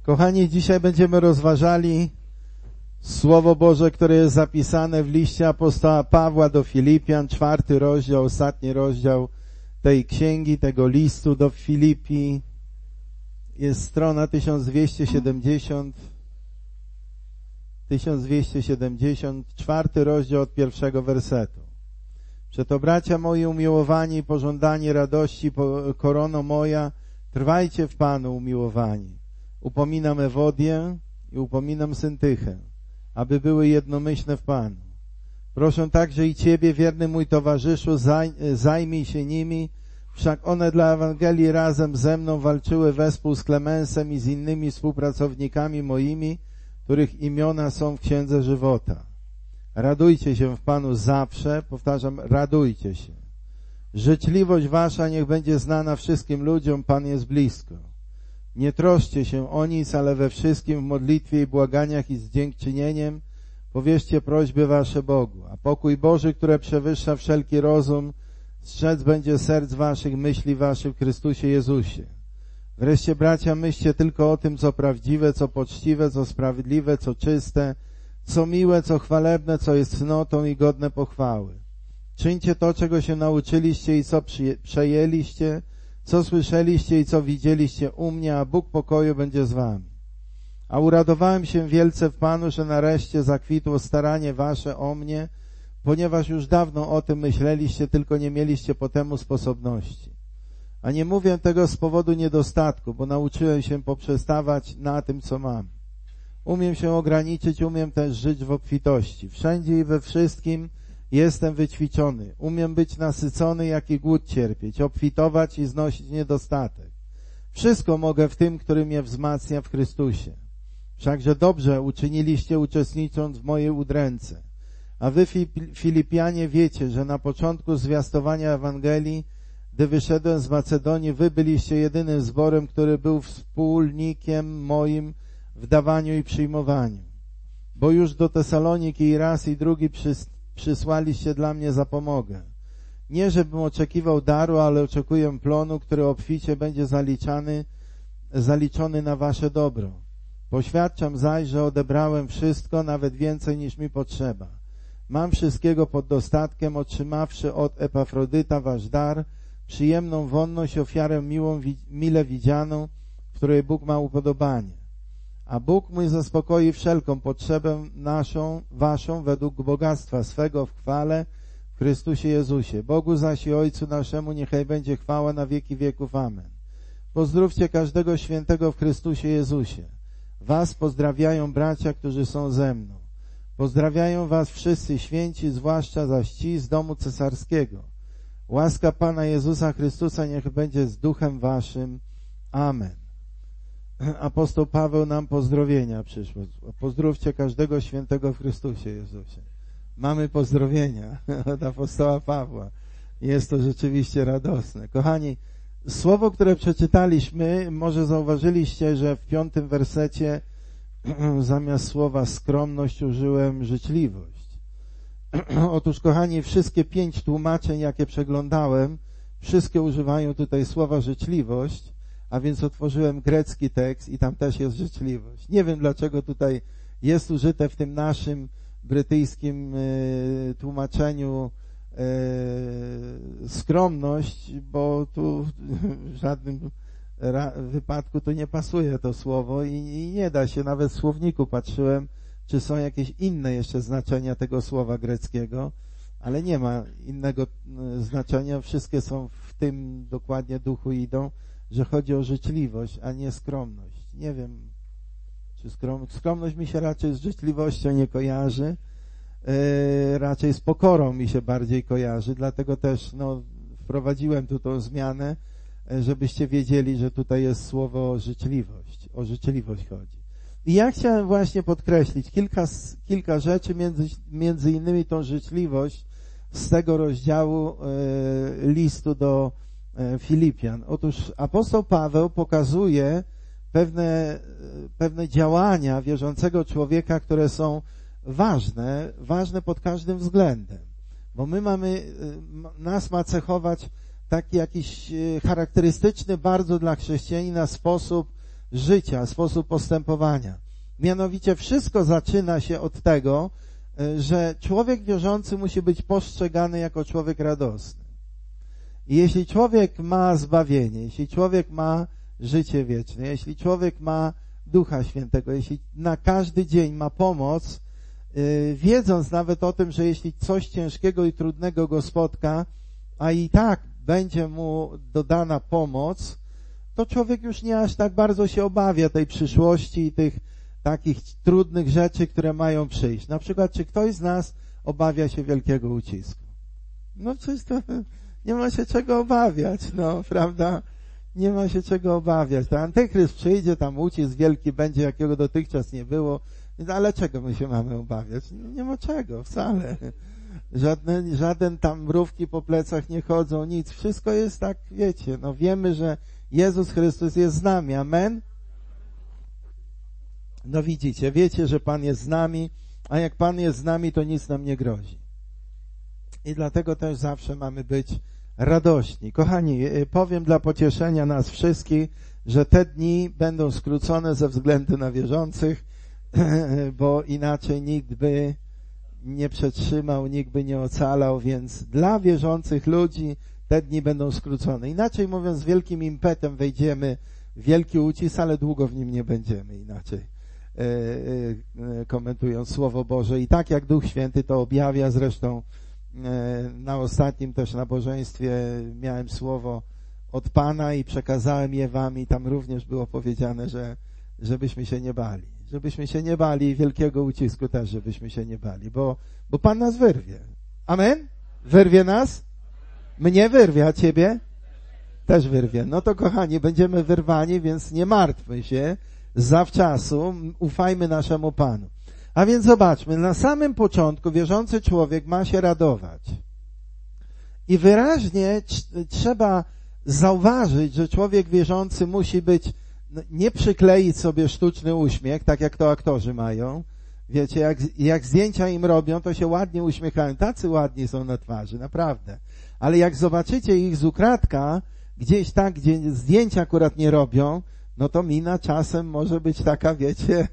Kochani, dzisiaj będziemy rozważali Słowo Boże, które jest zapisane w liście apostoła Pawła do Filipian, 4 rozdział, ostatni rozdział tej księgi, tego listu do Filipi. Jest strona 1270, 4 rozdział od 1 wersetu. Przeto, bracia moi umiłowani i pożądani radości, korono moja, trwajcie w Panu umiłowani. Upominam Ewodię i upominam Syntychę, aby były jednomyślne w Panu. Proszę także i Ciebie, wierny mój towarzyszu, zajmij się nimi, wszak one dla Ewangelii razem ze mną walczyły wespół z Klemensem i z innymi współpracownikami moimi, których imiona są w Księdze Żywota. Radujcie się w Panu zawsze, powtarzam, radujcie się. Życzliwość wasza niech będzie znana wszystkim ludziom, Pan jest blisko. Nie troszcie się o nic, ale we wszystkim w modlitwie i błaganiach i z dziękczynieniem powierzcie prośby wasze Bogu. A pokój Boży, który przewyższa wszelki rozum, strzec będzie serc waszych, myśli waszych w Chrystusie Jezusie. Wreszcie, bracia, myślcie tylko o tym, co prawdziwe, co poczciwe, co sprawiedliwe, co czyste, co miłe, co chwalebne, co jest cnotą i godne pochwały. Czyńcie to, czego się nauczyliście i co przejęliście, co słyszeliście i co widzieliście u mnie, a Bóg pokoju będzie z wami. A uradowałem się wielce w Panu, że nareszcie zakwitło staranie wasze o mnie, ponieważ już dawno o tym myśleliście, tylko nie mieliście po temu sposobności. A nie mówię tego z powodu niedostatku, bo nauczyłem się poprzestawać na tym, co mam. Umiem się ograniczyć, umiem też żyć w obfitości. Wszędzie i we wszystkim jestem wyćwiczony. Umiem być nasycony, jak i głód cierpieć, obfitować i znosić niedostatek. Wszystko mogę w tym, który mnie wzmacnia w Chrystusie. Wszakże dobrze uczyniliście, uczestnicząc w mojej udręce. A wy, Filipianie, wiecie, że na początku zwiastowania Ewangelii, gdy wyszedłem z Macedonii, wy byliście jedynym zborem, który był wspólnikiem moim w dawaniu i przyjmowaniu. Bo już do Tesaloniki i raz i drugi przysłaliście dla mnie zapomogę. Nie, żebym oczekiwał daru, ale oczekuję plonu, który obficie będzie zaliczony na wasze dobro. Poświadczam zaś, że odebrałem wszystko, nawet więcej niż mi potrzeba. Mam wszystkiego pod dostatkiem, otrzymawszy od Epafrodyta wasz dar, przyjemną wonność, ofiarę miłą, mile widzianą, w której Bóg ma upodobanie. A Bóg mój zaspokoi wszelką potrzebę naszą, waszą, według bogactwa swego w chwale w Chrystusie Jezusie. Bogu zaś i Ojcu naszemu niechaj będzie chwała na wieki wieków. Amen. Pozdrówcie każdego świętego w Chrystusie Jezusie. Was pozdrawiają bracia, którzy są ze mną. Pozdrawiają was wszyscy święci, zwłaszcza zaś ci z domu cesarskiego. Łaska Pana Jezusa Chrystusa niech będzie z duchem waszym. Amen. Apostoł Paweł nam pozdrowienia przyszło. Pozdrówcie każdego świętego w Chrystusie Jezusie. Mamy pozdrowienia od apostoła Pawła. Jest to rzeczywiście radosne. Kochani, słowo, które przeczytaliśmy, może zauważyliście, że w 5 wersecie zamiast słowa skromność użyłem życzliwość. Otóż, kochani, wszystkie 5 tłumaczeń, jakie przeglądałem, wszystkie używają tutaj słowa życzliwość, a więc otworzyłem grecki tekst i tam też jest życzliwość. Nie wiem, dlaczego tutaj jest użyte w tym naszym brytyjskim tłumaczeniu skromność, bo tu w żadnym wypadku to nie pasuje to słowo i nie da się, nawet w słowniku patrzyłem, czy są jakieś inne jeszcze znaczenia tego słowa greckiego, ale nie ma innego znaczenia, wszystkie są w tym dokładnie duchu idą, że chodzi o życzliwość, a nie skromność. Nie wiem, czy skromność mi się raczej z życzliwością nie kojarzy, raczej z pokorą mi się bardziej kojarzy, dlatego też wprowadziłem tu tą zmianę, żebyście wiedzieli, że tutaj jest słowo życzliwość, o życzliwość chodzi. I ja chciałem właśnie podkreślić kilka rzeczy, między innymi tą życzliwość z tego rozdziału listu do Filipian. Otóż apostoł Paweł pokazuje pewne działania wierzącego człowieka, które są ważne pod każdym względem. Bo nas ma cechować taki jakiś charakterystyczny bardzo dla chrześcijanina sposób życia, sposób postępowania. Mianowicie wszystko zaczyna się od tego, że człowiek wierzący musi być postrzegany jako człowiek radosny. I jeśli człowiek ma zbawienie, jeśli człowiek ma życie wieczne, jeśli człowiek ma Ducha Świętego, jeśli na każdy dzień ma pomoc, wiedząc nawet o tym, że jeśli coś ciężkiego i trudnego go spotka, a i tak będzie mu dodana pomoc, to człowiek już nie aż tak bardzo się obawia tej przyszłości i tych takich trudnych rzeczy, które mają przyjść. Na przykład, czy ktoś z nas obawia się wielkiego ucisku? No przecież to nie ma się czego obawiać, no, prawda? Nie ma się czego obawiać. To Antychryst przyjdzie, tam ucisk wielki będzie, jakiego dotychczas nie było. Ale czego my się mamy obawiać? Nie ma czego, wcale. Żaden tam mrówki po plecach nie chodzą, nic. Wszystko jest tak, wiecie, no wiemy, że Jezus Chrystus jest z nami. Amen? No widzicie, wiecie, że Pan jest z nami, a jak Pan jest z nami, to nic nam nie grozi. I dlatego też zawsze mamy być radośni. Kochani, powiem dla pocieszenia nas wszystkich, że te dni będą skrócone ze względu na wierzących, bo inaczej nikt by nie przetrzymał, nikt by nie ocalał, więc dla wierzących ludzi te dni będą skrócone. Inaczej mówiąc, z wielkim impetem wejdziemy w wielki ucisk, ale długo w nim nie będziemy, inaczej komentując Słowo Boże. I tak jak Duch Święty to objawia, zresztą na ostatnim też nabożeństwie miałem słowo od Pana i przekazałem je wam i tam również było powiedziane, żebyśmy się nie bali. Żebyśmy się nie bali i wielkiego ucisku też, żebyśmy się nie bali, bo Pan nas wyrwie. Amen? Wyrwie nas? Mnie wyrwie, a ciebie? Też wyrwie. No to kochani, będziemy wyrwani, więc nie martwmy się zawczasu, ufajmy naszemu Panu. A więc zobaczmy, na samym początku wierzący człowiek ma się radować. I wyraźnie trzeba zauważyć, że człowiek wierzący musi być, nie przykleić sobie sztuczny uśmiech, tak jak to aktorzy mają. Wiecie, jak zdjęcia im robią, to się ładnie uśmiechają. Tacy ładni są na twarzy, naprawdę. Ale jak zobaczycie ich z ukradka, gdzieś tak, gdzie zdjęcia akurat nie robią, no to mina czasem może być taka, wiecie,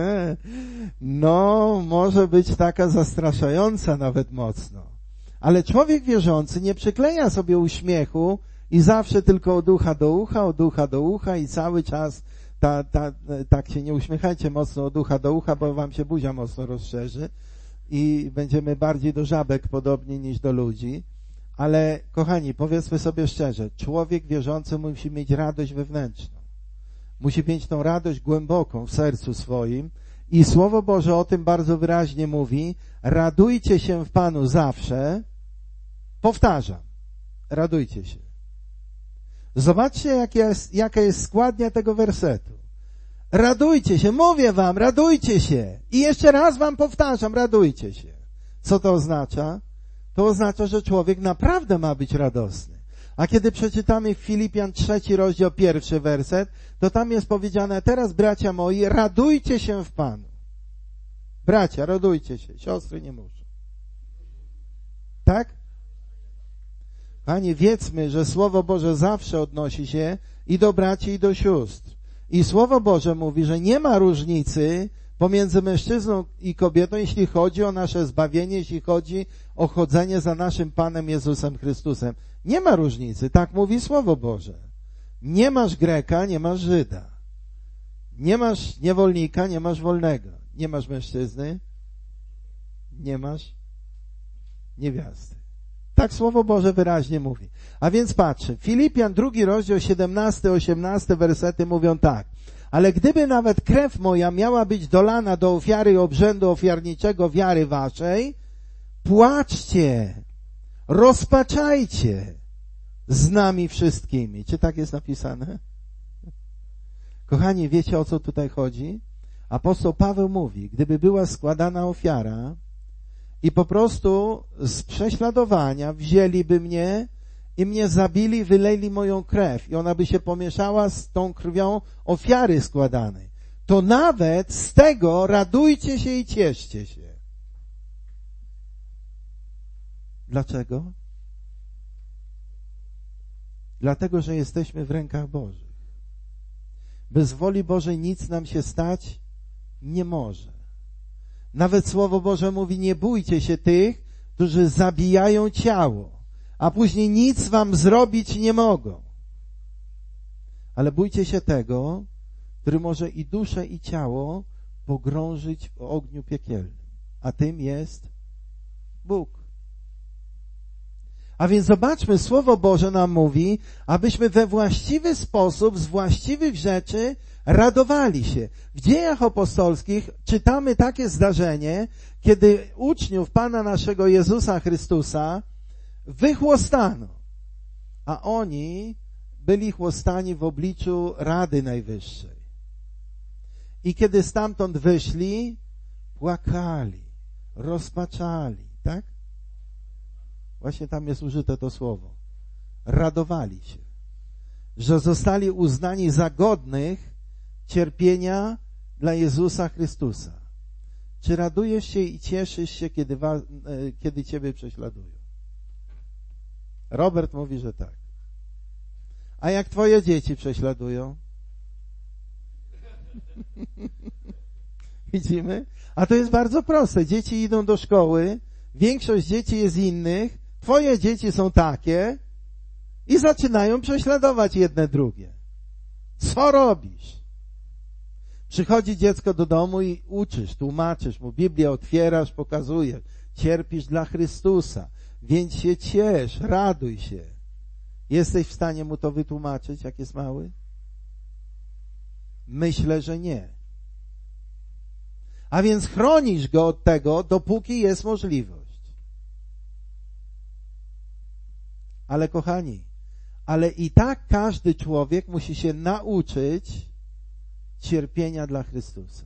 no może być taka zastraszająca nawet mocno. Ale człowiek wierzący nie przykleja sobie uśmiechu i zawsze tylko od ucha do ucha, od ucha do ucha i cały czas tak się nie uśmiechajcie mocno od ucha do ucha, bo wam się buzia mocno rozszerzy i będziemy bardziej do żabek podobni niż do ludzi. Ale kochani, powiedzmy sobie szczerze, człowiek wierzący musi mieć radość wewnętrzną. Musi mieć tą radość głęboką w sercu swoim i Słowo Boże o tym bardzo wyraźnie mówi. Radujcie się w Panu zawsze. Powtarzam, radujcie się. Zobaczcie, jaka jest składnia tego wersetu. Radujcie się, mówię wam, radujcie się. I jeszcze raz wam powtarzam, radujcie się. Co to oznacza? To oznacza, że człowiek naprawdę ma być radosny. A kiedy przeczytamy w Filipian 3 rozdział 1 werset, to tam jest powiedziane, teraz bracia moi, radujcie się w Panu. Bracia, radujcie się, siostry nie muszą. Tak? Panie, wiedzmy, że Słowo Boże zawsze odnosi się i do braci, i do sióstr. I Słowo Boże mówi, że nie ma różnicy pomiędzy mężczyzną i kobietą, jeśli chodzi o nasze zbawienie, jeśli chodzi o chodzenie za naszym Panem Jezusem Chrystusem. Nie ma różnicy, tak mówi Słowo Boże. Nie masz Greka, nie masz Żyda. Nie masz niewolnika, nie masz wolnego. Nie masz mężczyzny, nie masz niewiasty. Tak Słowo Boże wyraźnie mówi. A więc patrzę, Filipian 2 rozdział 17-18 wersety mówią tak. Ale gdyby nawet krew moja miała być dolana do ofiary i obrzędu ofiarniczego wiary waszej, płaczcie, rozpaczajcie z nami wszystkimi. Czy tak jest napisane? Kochani, wiecie, o co tutaj chodzi? Apostoł Paweł mówi, gdyby była składana ofiara i po prostu z prześladowania wzięliby mnie i mnie zabili, wyleli moją krew i ona by się pomieszała z tą krwią ofiary składanej, to nawet z tego radujcie się i cieszcie się. Dlaczego? Dlatego, że jesteśmy w rękach Bożych. Bez woli Bożej nic nam się stać nie może. Nawet Słowo Boże mówi, nie bójcie się tych, którzy zabijają ciało, a później nic wam zrobić nie mogą. Ale bójcie się tego, który może i duszę, i ciało pogrążyć w ogniu piekielnym. A tym jest Bóg. A więc zobaczmy, Słowo Boże nam mówi, abyśmy we właściwy sposób, z właściwych rzeczy radowali się. W Dziejach Apostolskich czytamy takie zdarzenie, kiedy uczniów Pana naszego Jezusa Chrystusa wychłostano, a oni byli chłostani w obliczu Rady Najwyższej. I kiedy stamtąd wyszli, płakali, rozpaczali, tak? Właśnie tam jest użyte to słowo. Radowali się, że zostali uznani za godnych cierpienia dla Jezusa Chrystusa. Czy radujesz się i cieszysz się, kiedy ciebie prześladują? Robert mówi, że tak. A jak twoje dzieci prześladują? Widzimy? A to jest bardzo proste. Dzieci idą do szkoły, większość dzieci jest innych, twoje dzieci są takie i zaczynają prześladować jedne drugie. Co robisz? Przychodzi dziecko do domu i uczysz, tłumaczysz mu, Biblię otwierasz, pokazujesz, cierpisz dla Chrystusa, więc się ciesz, raduj się. Jesteś w stanie mu to wytłumaczyć, jak jest mały? Myślę, że nie. A więc chronisz go od tego, dopóki jest możliwość. Ale kochani, ale i tak każdy człowiek musi się nauczyć cierpienia dla Chrystusa.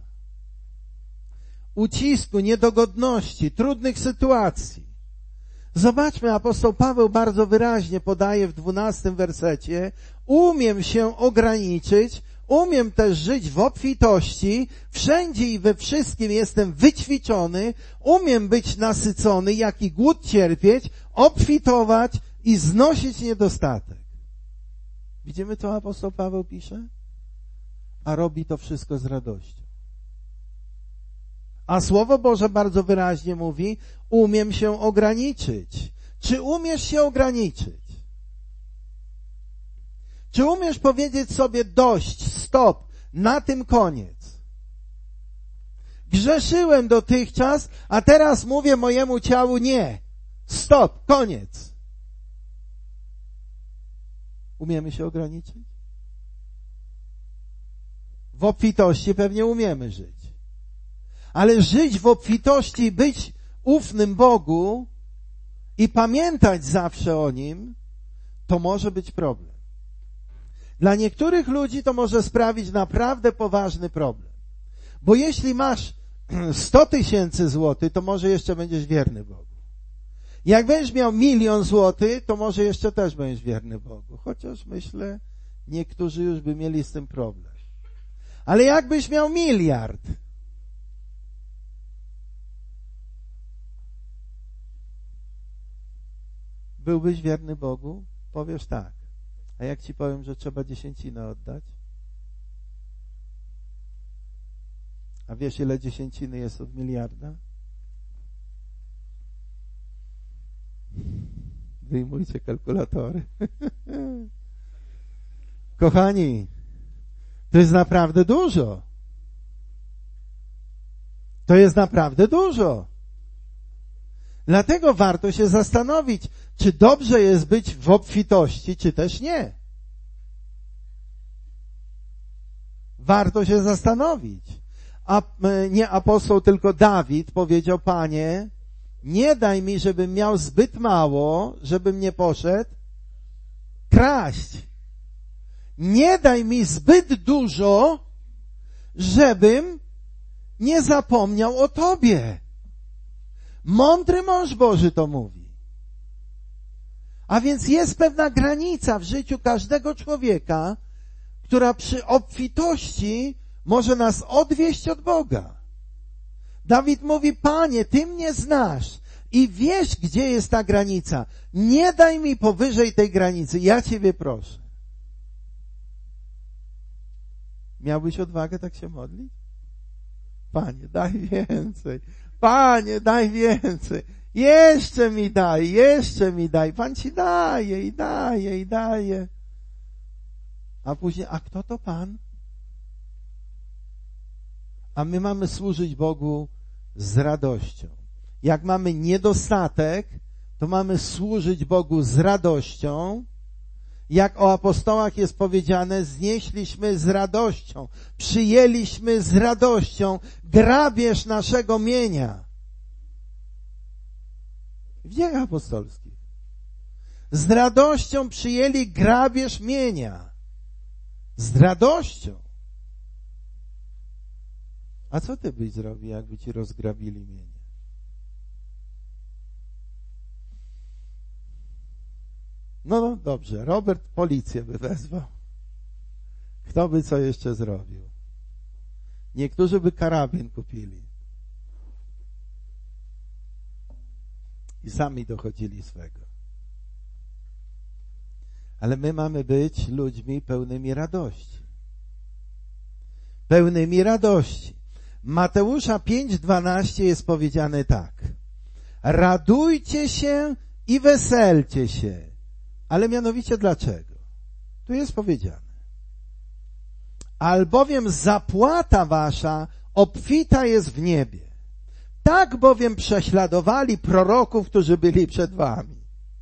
Ucisku, niedogodności, trudnych sytuacji. Zobaczmy, apostoł Paweł bardzo wyraźnie podaje w 12 wersecie: umiem się ograniczyć, umiem też żyć w obfitości, wszędzie i we wszystkim jestem wyćwiczony, umiem być nasycony, jak i głód cierpieć, obfitować i znosić niedostatek. Widzimy, co apostoł Paweł pisze? A robi to wszystko z radością. A Słowo Boże bardzo wyraźnie mówi, umiem się ograniczyć. Czy umiesz się ograniczyć? Czy umiesz powiedzieć sobie dość, stop, na tym koniec? Grzeszyłem dotychczas, a teraz mówię mojemu ciału nie. Stop, koniec. Umiemy się ograniczyć? W obfitości pewnie umiemy żyć. Ale żyć w obfitości i być ufnym Bogu i pamiętać zawsze o Nim, to może być problem. Dla niektórych ludzi to może sprawić naprawdę poważny problem. Bo jeśli masz 100 000 złotych, to może jeszcze będziesz wierny Bogu. Jak będziesz miał 1 000 000 złotych, to może jeszcze też będziesz wierny Bogu. Chociaż myślę, niektórzy już by mieli z tym problem. Ale jakbyś miał 1 000 000 000, byłbyś wierny Bogu? Powiesz tak. A jak ci powiem, że trzeba 10 oddać? A wiesz, ile 10 jest od 1 000 000 000? Wyjmujcie kalkulatory. Kochani, to jest naprawdę dużo. To jest naprawdę dużo. Dlatego warto się zastanowić, czy dobrze jest być w obfitości, czy też nie. Warto się zastanowić. A nie apostoł, tylko Dawid powiedział: Panie, nie daj mi, żebym miał zbyt mało, żebym nie poszedł kraść. Nie daj mi zbyt dużo, żebym nie zapomniał o Tobie. Mądry mąż Boży to mówi. A więc jest pewna granica w życiu każdego człowieka, która przy obfitości może nas odwieść od Boga. Dawid mówi: Panie, Ty mnie znasz i wiesz, gdzie jest ta granica. Nie daj mi powyżej tej granicy. Ja Ciebie proszę. Miałbyś odwagę tak się modlić? Panie, daj więcej. Panie, daj więcej. Jeszcze mi daj. Pan ci daje i daje i daje. A później, a kto to Pan? A my mamy służyć Bogu z radością. Jak mamy niedostatek, to mamy służyć Bogu z radością. Jak o apostołach jest powiedziane, znieśliśmy z radością, przyjęliśmy z radością grabież naszego mienia. W Dziejach Apostolskich. Z radością przyjęli grabież mienia. Z radością. A co ty byś zrobił, jakby ci rozgrabili mienie? No dobrze, Robert policję by wezwał. Kto by co jeszcze zrobił? Niektórzy by karabin kupili. I sami dochodzili swego. Ale my mamy być ludźmi pełnymi radości. Pełnymi radości. Mateusza 5:12 jest powiedziane tak. Radujcie się i weselcie się. Ale mianowicie dlaczego? Tu jest powiedziane. Albowiem zapłata wasza obfita jest w niebie. Tak bowiem prześladowali proroków, którzy byli przed wami.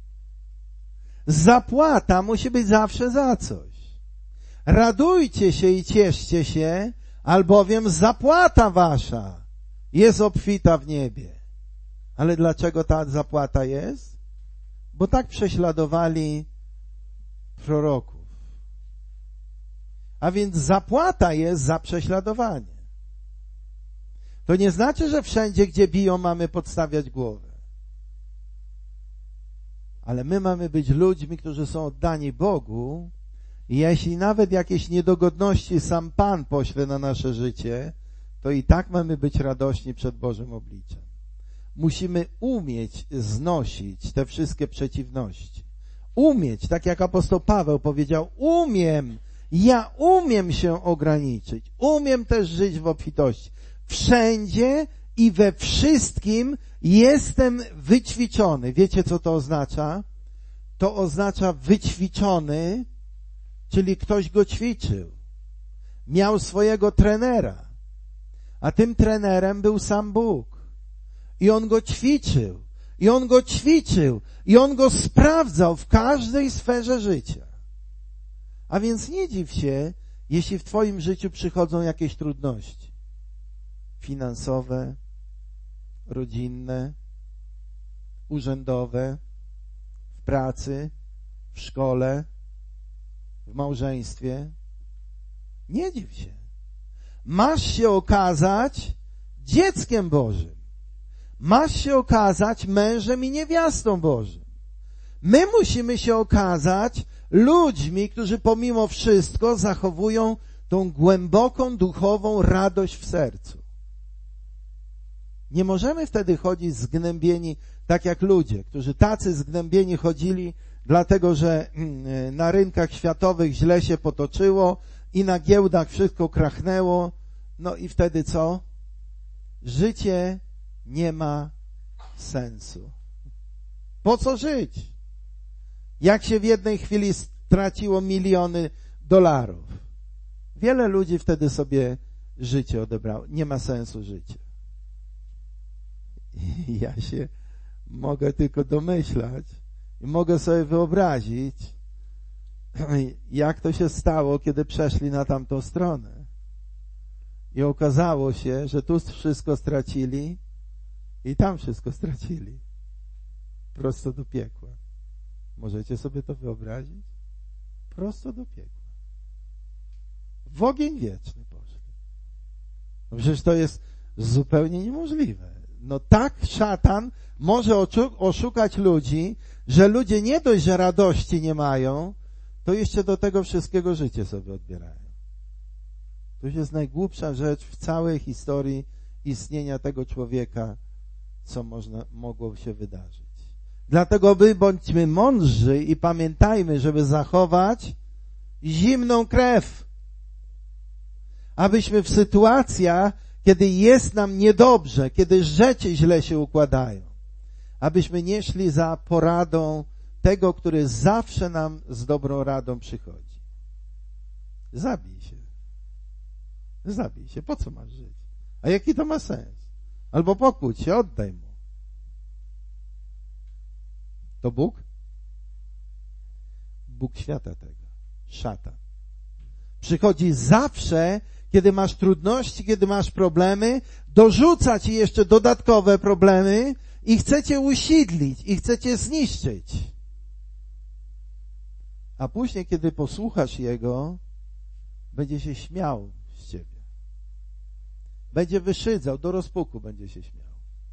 Zapłata musi być zawsze za coś. Radujcie się i cieszcie się, albowiem zapłata wasza jest obfita w niebie. Ale dlaczego ta zapłata jest? Bo tak prześladowali proroków. A więc zapłata jest za prześladowanie. To nie znaczy, że wszędzie, gdzie biją, mamy podstawiać głowę. Ale my mamy być ludźmi, którzy są oddani Bogu i jeśli nawet jakieś niedogodności sam Pan pośle na nasze życie, to i tak mamy być radośni przed Bożym obliczem. Musimy umieć znosić te wszystkie przeciwności. Umieć, tak jak apostoł Paweł powiedział, ja umiem się ograniczyć. Umiem też żyć w obfitości. Wszędzie i we wszystkim jestem wyćwiczony. Wiecie, co to oznacza? To oznacza wyćwiczony, czyli ktoś go ćwiczył. Miał swojego trenera, a tym trenerem był sam Bóg. I on go ćwiczył, i on go sprawdzał w każdej sferze życia. A więc nie dziw się, jeśli w twoim życiu przychodzą jakieś trudności finansowe, rodzinne, urzędowe, w pracy, w szkole, w małżeństwie. Nie dziw się. Masz się okazać dzieckiem Bożym. Masz się okazać mężem i niewiastą Bożym. My musimy się okazać ludźmi, którzy pomimo wszystko zachowują tą głęboką, duchową radość w sercu. Nie możemy wtedy chodzić zgnębieni tak jak ludzie, którzy tacy zgnębieni chodzili, dlatego że na rynkach światowych źle się potoczyło i na giełdach wszystko krachnęło. No i wtedy co? Życie nie ma sensu. Po co żyć? Jak się w jednej chwili straciło miliony dolarów. Wiele ludzi wtedy sobie życie odebrało. Nie ma sensu życia. I ja się mogę tylko domyślać i mogę sobie wyobrazić, jak to się stało, kiedy przeszli na tamtą stronę. I okazało się, że tu wszystko stracili i tam wszystko stracili. Prosto do piekła. Możecie sobie to wyobrazić? Prosto do piekła. W ogień wieczny poszli. No przecież to jest zupełnie niemożliwe. No tak szatan może oszukać ludzi, że ludzie nie dość, że radości nie mają, to jeszcze do tego wszystkiego życie sobie odbierają. To jest najgłupsza rzecz w całej historii istnienia tego człowieka, co mogło się wydarzyć. Dlatego bądźmy mądrzy i pamiętajmy, żeby zachować zimną krew. Abyśmy w sytuacjach, kiedy jest nam niedobrze, kiedy rzeczy źle się układają, abyśmy nie szli za poradą tego, który zawsze nam z dobrą radą przychodzi. Zabij się. Zabij się. Po co masz żyć? A jaki to ma sens? Albo pokłóć się, oddaj mu. To Bóg? Bóg świata tego. Szatan. Przychodzi zawsze, kiedy masz trudności, kiedy masz problemy, dorzuca ci jeszcze dodatkowe problemy i chce cię usidlić, i chce cię zniszczyć. A później, kiedy posłuchasz Jego, będzie się śmiał z ciebie. Będzie wyszydzał, do rozpuku będzie się śmiał.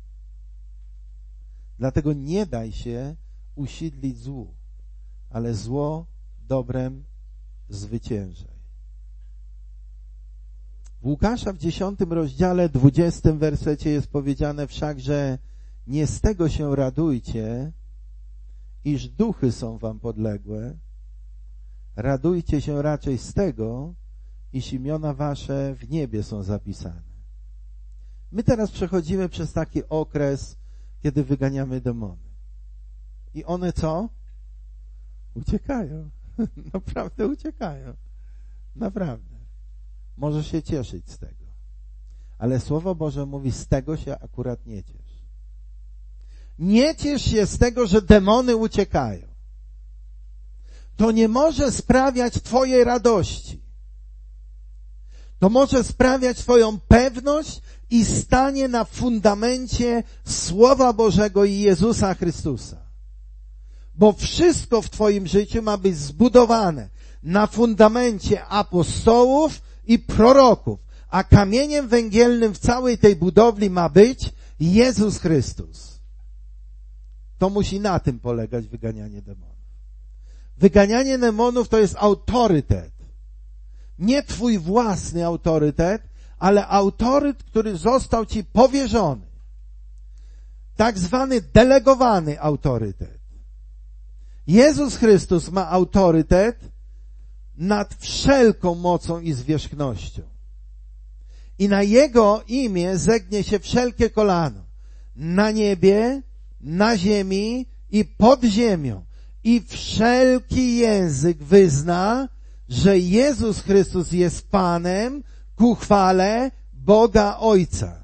Dlatego nie daj się usidlić złu, ale zło dobrem zwyciężaj. W Łukasza w 10 rozdziale 20 wersecie jest powiedziane wszakże nie z tego się radujcie, iż duchy są wam podległe, radujcie się raczej z tego, iż imiona wasze w niebie są zapisane. My teraz przechodzimy przez taki okres, kiedy wyganiamy demony. I one co? Uciekają. Naprawdę uciekają. Naprawdę. Możesz się cieszyć z tego. Ale Słowo Boże mówi, z tego się akurat nie ciesz. Nie ciesz się z tego, że demony uciekają. To nie może sprawiać twojej radości. To może sprawiać twoją pewność i stanie na fundamencie Słowa Bożego i Jezusa Chrystusa. Bo wszystko w twoim życiu ma być zbudowane na fundamencie apostołów i proroków, a kamieniem węgielnym w całej tej budowli ma być Jezus Chrystus. To musi na tym polegać wyganianie demonów. Wyganianie demonów to jest autorytet. Nie twój własny autorytet, ale autorytet, który został ci powierzony. Tak zwany delegowany autorytet. Jezus Chrystus ma autorytet nad wszelką mocą i zwierzchnością. I na Jego imię zegnie się wszelkie kolano. Na niebie, na ziemi i pod ziemią. I wszelki język wyzna, że Jezus Chrystus jest Panem ku chwale Boga Ojca.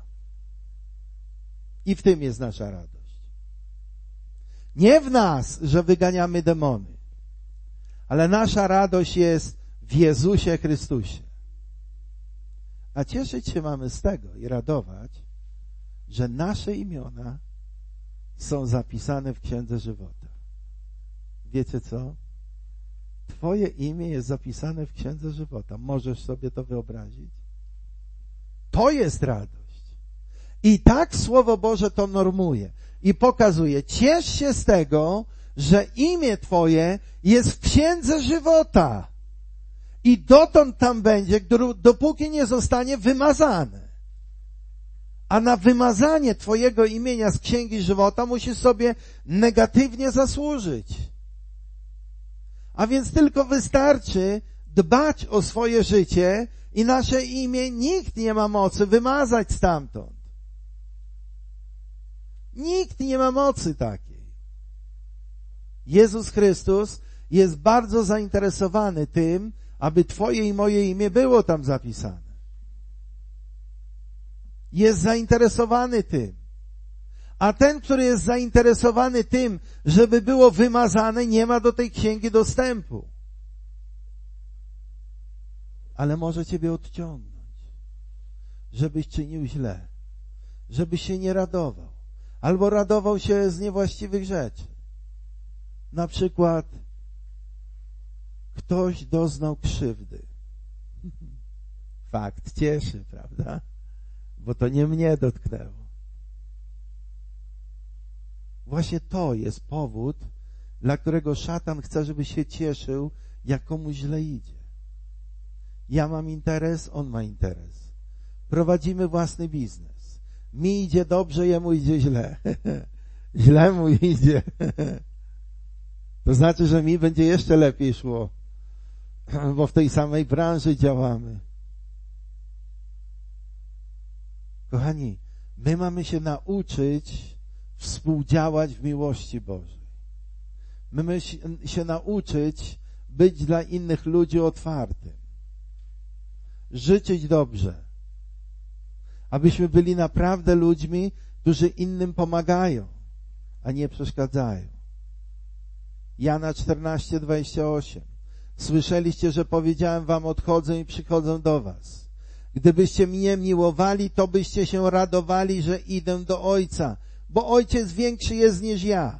I w tym jest nasza radość. Nie w nas, że wyganiamy demony, ale nasza radość jest w Jezusie Chrystusie. A cieszyć się mamy z tego i radować, że nasze imiona są zapisane w Księdze Żywota. Wiecie co? Twoje imię jest zapisane w Księdze Żywota. Możesz sobie to wyobrazić? To jest radość. I tak Słowo Boże to normuje i pokazuje. Ciesz się z tego, że imię Twoje jest w Księdze Żywota. I dotąd tam będzie, dopóki nie zostanie wymazane. A na wymazanie Twojego imienia z Księgi Żywota musisz sobie negatywnie zasłużyć. A więc tylko wystarczy dbać o swoje życie i nasze imię nikt nie ma mocy wymazać stamtąd. Nikt nie ma mocy takiej. Jezus Chrystus jest bardzo zainteresowany tym, aby Twoje i moje imię było tam zapisane. Jest zainteresowany tym. A ten, który jest zainteresowany tym, żeby było wymazane, nie ma do tej księgi dostępu. Ale może Ciebie odciągnąć, żebyś czynił źle, żebyś się nie radował, albo radował się z niewłaściwych rzeczy. Na przykład ktoś doznał krzywdy. Fakt cieszy, prawda? Bo to nie mnie dotknęło. Właśnie to jest powód, dla którego szatan chce, żebyś się cieszył, jak komuś źle idzie. Ja mam interes, on ma interes. Prowadzimy własny biznes. Mi idzie dobrze, jemu idzie źle. Źle mu idzie. To znaczy, że mi będzie jeszcze lepiej szło, bo w tej samej branży działamy. Kochani, my mamy się nauczyć współdziałać w miłości Bożej. My mamy się nauczyć być dla innych ludzi otwartym. Życzyć dobrze. Abyśmy byli naprawdę ludźmi, którzy innym pomagają, a nie przeszkadzają. Jana 14:28. Słyszeliście, że powiedziałem wam, odchodzę i przychodzę do was. Gdybyście mnie miłowali, to byście się radowali, że idę do Ojca, bo Ojciec większy jest niż ja.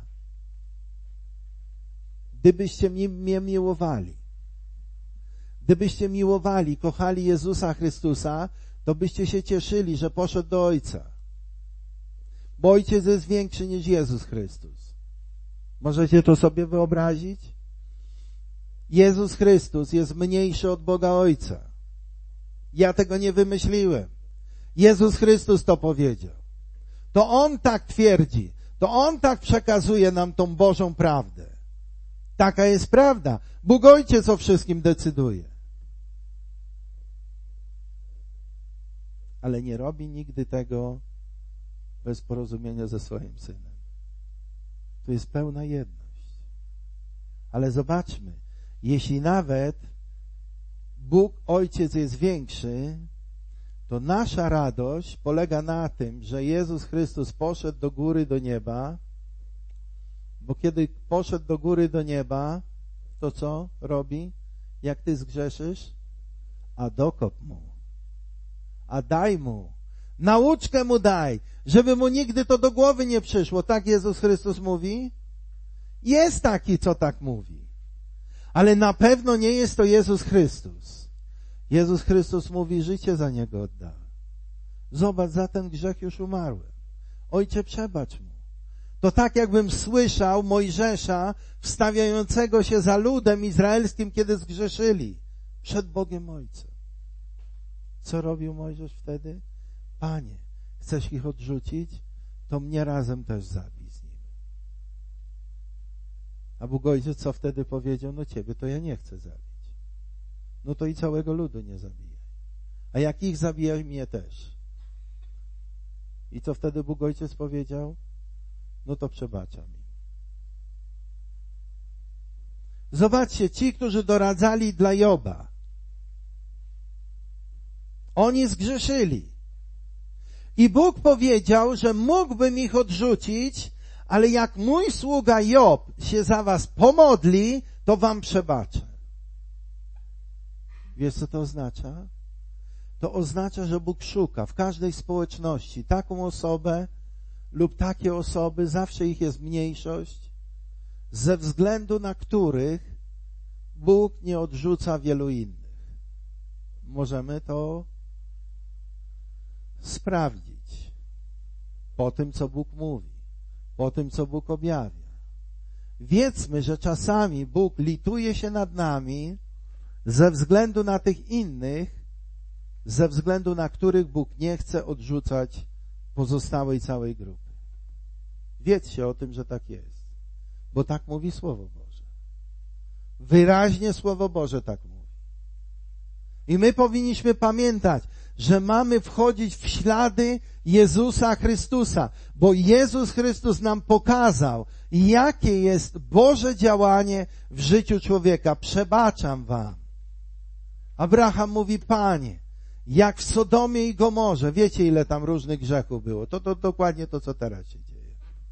Gdybyście mnie miłowali, gdybyście miłowali, kochali Jezusa Chrystusa, to byście się cieszyli, że poszedł do Ojca. Bo Ojciec jest większy niż Jezus Chrystus. Możecie to sobie wyobrazić? Jezus Chrystus jest mniejszy od Boga Ojca. Ja tego nie wymyśliłem. Jezus Chrystus to powiedział. To On tak twierdzi. To On tak przekazuje nam tą Bożą prawdę. Taka jest prawda. Bóg Ojciec o wszystkim decyduje. Ale nie robi nigdy tego bez porozumienia ze swoim Synem. Tu jest pełna jedność. Ale zobaczmy, jeśli nawet Bóg Ojciec jest większy, to nasza radość polega na tym, że Jezus Chrystus poszedł do góry, do nieba, bo kiedy poszedł do góry, do nieba, to co robi? Jak ty zgrzeszysz? A dokop mu. A daj mu. Nauczkę mu daj, żeby mu nigdy to do głowy nie przyszło. Tak Jezus Chrystus mówi? Jest taki, co tak mówi. Ale na pewno nie jest to Jezus Chrystus. Jezus Chrystus mówi, życie za niego oddałem. Zobacz, za ten grzech już umarłem. Ojcze, przebacz mu. To tak, jakbym słyszał Mojżesza wstawiającego się za ludem izraelskim, kiedy zgrzeszyli przed Bogiem Ojcem. Co robił Mojżesz wtedy? Panie, chcesz ich odrzucić? To mnie razem też zabij z nimi. A Bóg Ojciec co wtedy powiedział? No ciebie to ja nie chcę zabić. No to i całego ludu nie zabijaj. A jak ich zabijaj, mnie też. I co wtedy Bóg Ojciec powiedział? No to przebaczam im. Zobaczcie, ci, którzy doradzali dla Joba, oni zgrzeszyli. I Bóg powiedział, że mógłbym ich odrzucić, ale jak mój sługa Job się za was pomodli, to wam przebaczę. Wiesz, co to oznacza? To oznacza, że Bóg szuka w każdej społeczności taką osobę lub takie osoby, zawsze ich jest mniejszość, ze względu na których Bóg nie odrzuca wielu innych. Możemy to sprawdzić po tym, co Bóg mówi, po tym, co Bóg objawia. Wiedzmy, że czasami Bóg lituje się nad nami ze względu na tych innych, ze względu na których Bóg nie chce odrzucać pozostałej całej grupy. Wiedzcie o tym, że tak jest, bo tak mówi Słowo Boże. Wyraźnie Słowo Boże tak mówi. I my powinniśmy pamiętać, że mamy wchodzić w ślady Jezusa Chrystusa, bo Jezus Chrystus nam pokazał, jakie jest Boże działanie w życiu człowieka. Przebaczam wam. Abraham mówi, Panie, jak w Sodomie i Gomorze, wiecie, ile tam różnych grzechów było. To dokładnie to, co teraz się dzieje.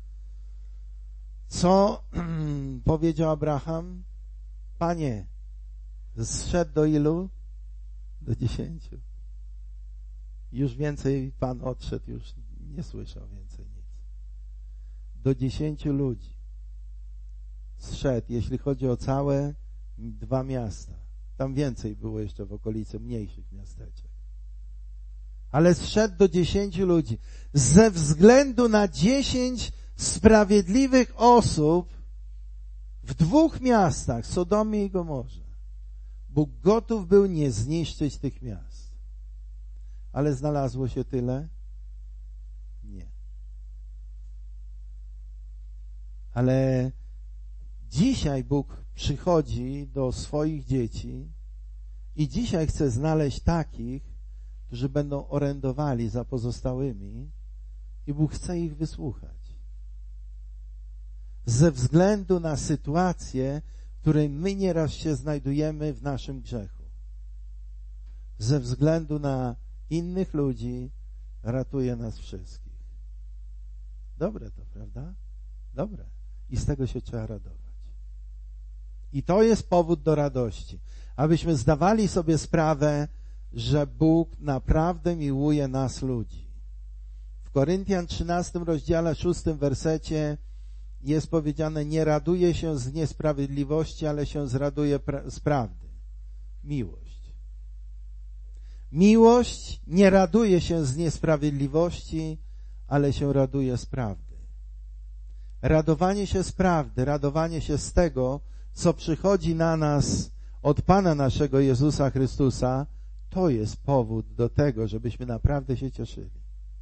Co powiedział Abraham? Panie, zszedł do ilu? Do 10. Już więcej Pan odszedł, już nie słyszał więcej nic. Do 10 ludzi zszedł, jeśli chodzi o całe 2 miasta. Tam więcej było jeszcze w okolicy mniejszych miasteczek. Ale zszedł do 10 ludzi. Ze względu na 10 sprawiedliwych osób w 2 miastach, Sodomie i Gomorze, Bóg gotów był nie zniszczyć tych miast. Ale znalazło się tyle? Nie. Ale dzisiaj Bóg przychodzi do swoich dzieci i dzisiaj chce znaleźć takich, którzy będą orędowali za pozostałymi i Bóg chce ich wysłuchać. Ze względu na sytuację, w której my nieraz się znajdujemy w naszym grzechu. Ze względu na innych ludzi ratuje nas wszystkich. Dobre to, prawda? Dobre. I z tego się trzeba radować. I to jest powód do radości. Abyśmy zdawali sobie sprawę, że Bóg naprawdę miłuje nas ludzi. W Koryntian 13 rozdziale 6 wersecie jest powiedziane: nie raduje się z niesprawiedliwości, ale się zraduje z prawdy. Miłość. Miłość nie raduje się z niesprawiedliwości, ale się raduje z prawdy. Radowanie się z prawdy, radowanie się z tego, co przychodzi na nas od Pana naszego Jezusa Chrystusa, to jest powód do tego, żebyśmy naprawdę się cieszyli.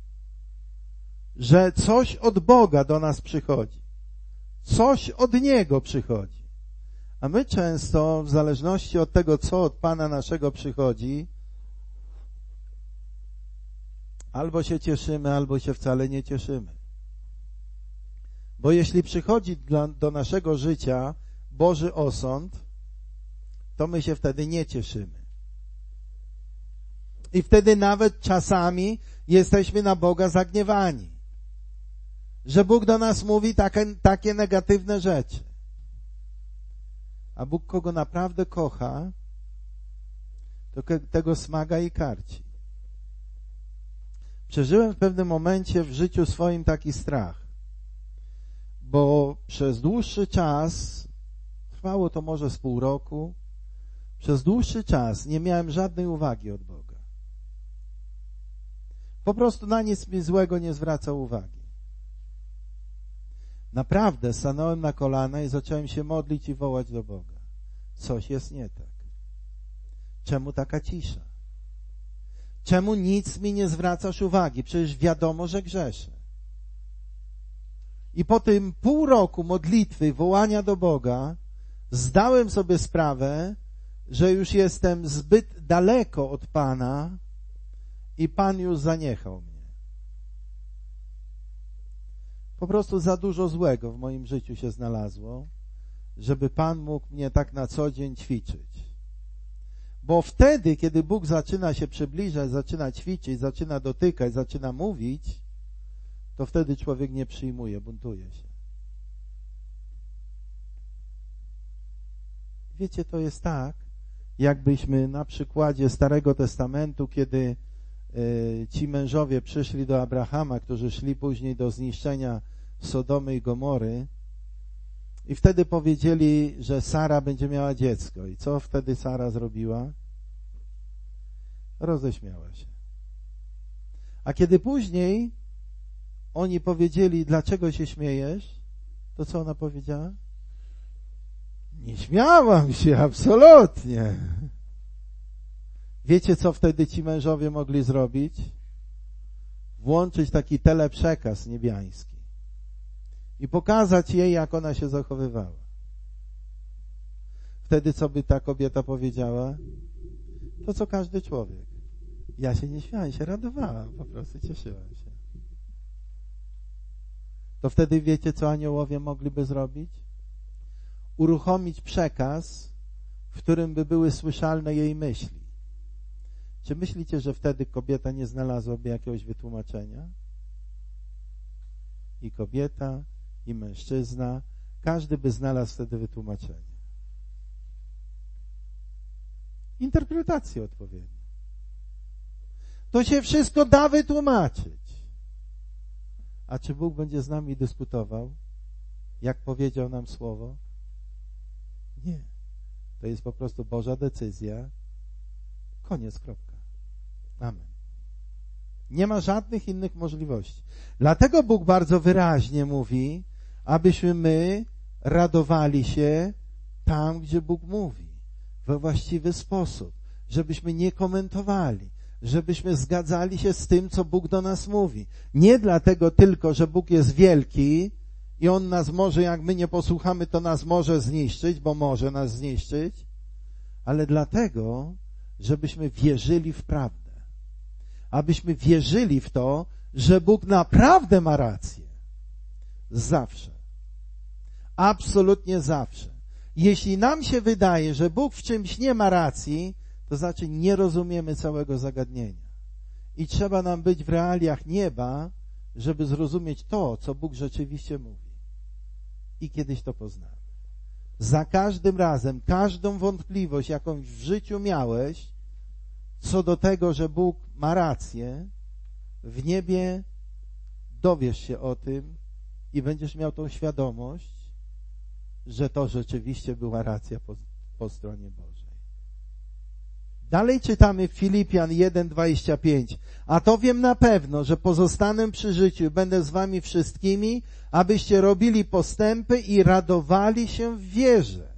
Że coś od Boga do nas przychodzi. Coś od Niego przychodzi. A my często, w zależności od tego, co od Pana naszego przychodzi, albo się cieszymy, albo się wcale nie cieszymy. Bo jeśli przychodzi do naszego życia Boży osąd, to my się wtedy nie cieszymy. I wtedy nawet czasami jesteśmy na Boga zagniewani. Że Bóg do nas mówi takie negatywne rzeczy. A Bóg, kogo naprawdę kocha, to tego smaga i karci. Przeżyłem w pewnym momencie w życiu swoim taki strach. Bo przez dłuższy czas, trwało to może z pół roku, przez dłuższy czas nie miałem żadnej uwagi od Boga. Po prostu na nic mi złego nie zwracał uwagi. Naprawdę stanąłem na kolana i zacząłem się modlić i wołać do Boga. Coś jest nie tak. Czemu taka cisza? Czemu nic mi nie zwracasz uwagi? Przecież wiadomo, że grzeszę. I po tym pół roku modlitwy, wołania do Boga, zdałem sobie sprawę, że już jestem zbyt daleko od Pana i Pan już zaniechał mnie. Po prostu za dużo złego w moim życiu się znalazło, żeby Pan mógł mnie tak na co dzień ćwiczyć. Bo wtedy, kiedy Bóg zaczyna się przybliżać, zaczyna ćwiczyć, zaczyna dotykać, zaczyna mówić, to wtedy człowiek nie przyjmuje, buntuje się. Wiecie, to jest tak, jakbyśmy na przykładzie Starego Testamentu, kiedy ci mężowie przyszli do Abrahama, którzy szli później do zniszczenia Sodomy i Gomory, i wtedy powiedzieli, że Sara będzie miała dziecko. I co wtedy Sara zrobiła? Roześmiała się. A kiedy później oni powiedzieli, dlaczego się śmiejesz, to co ona powiedziała? Nie śmiałam się, absolutnie. Wiecie, co wtedy ci mężowie mogli zrobić? Włączyć taki teleprzekaz niebiański i pokazać jej, jak ona się zachowywała. Wtedy co by ta kobieta powiedziała? To co każdy człowiek. Ja się nie śmiałem, się radowałam, po prostu cieszyłam się. To wtedy wiecie, co aniołowie mogliby zrobić? Uruchomić przekaz, w którym by były słyszalne jej myśli. Czy myślicie, że wtedy kobieta nie znalazłaby jakiegoś wytłumaczenia? I kobieta, i mężczyzna, każdy by znalazł wtedy wytłumaczenie. Interpretację odpowiednią. To się wszystko da wytłumaczyć. A czy Bóg będzie z nami dyskutował, jak powiedział nam słowo? Nie. To jest po prostu Boża decyzja. Koniec, kropka. Amen. Nie ma żadnych innych możliwości. Dlatego Bóg bardzo wyraźnie mówi, abyśmy my radowali się tam, gdzie Bóg mówi, we właściwy sposób, żebyśmy nie komentowali, żebyśmy zgadzali się z tym, co Bóg do nas mówi. Nie dlatego tylko, że Bóg jest wielki i On nas może, jak my nie posłuchamy, to nas może zniszczyć, bo może nas zniszczyć, ale dlatego, żebyśmy wierzyli w prawdę. abyśmy wierzyli w to, że Bóg naprawdę ma rację. Zawsze. Absolutnie zawsze. Jeśli nam się wydaje, że Bóg w czymś nie ma racji, to znaczy nie rozumiemy całego zagadnienia. I trzeba nam być w realiach nieba, żeby zrozumieć to, co Bóg rzeczywiście mówi. I kiedyś to poznamy. Za każdym razem, każdą wątpliwość, jaką w życiu miałeś, co do tego, że Bóg ma rację, w niebie dowiesz się o tym i będziesz miał tą świadomość, że to rzeczywiście była racja po stronie Bożej. Dalej czytamy w Filipian 1:25. A to wiem na pewno, że pozostanę przy życiu, będę z wami wszystkimi, abyście robili postępy i radowali się w wierze.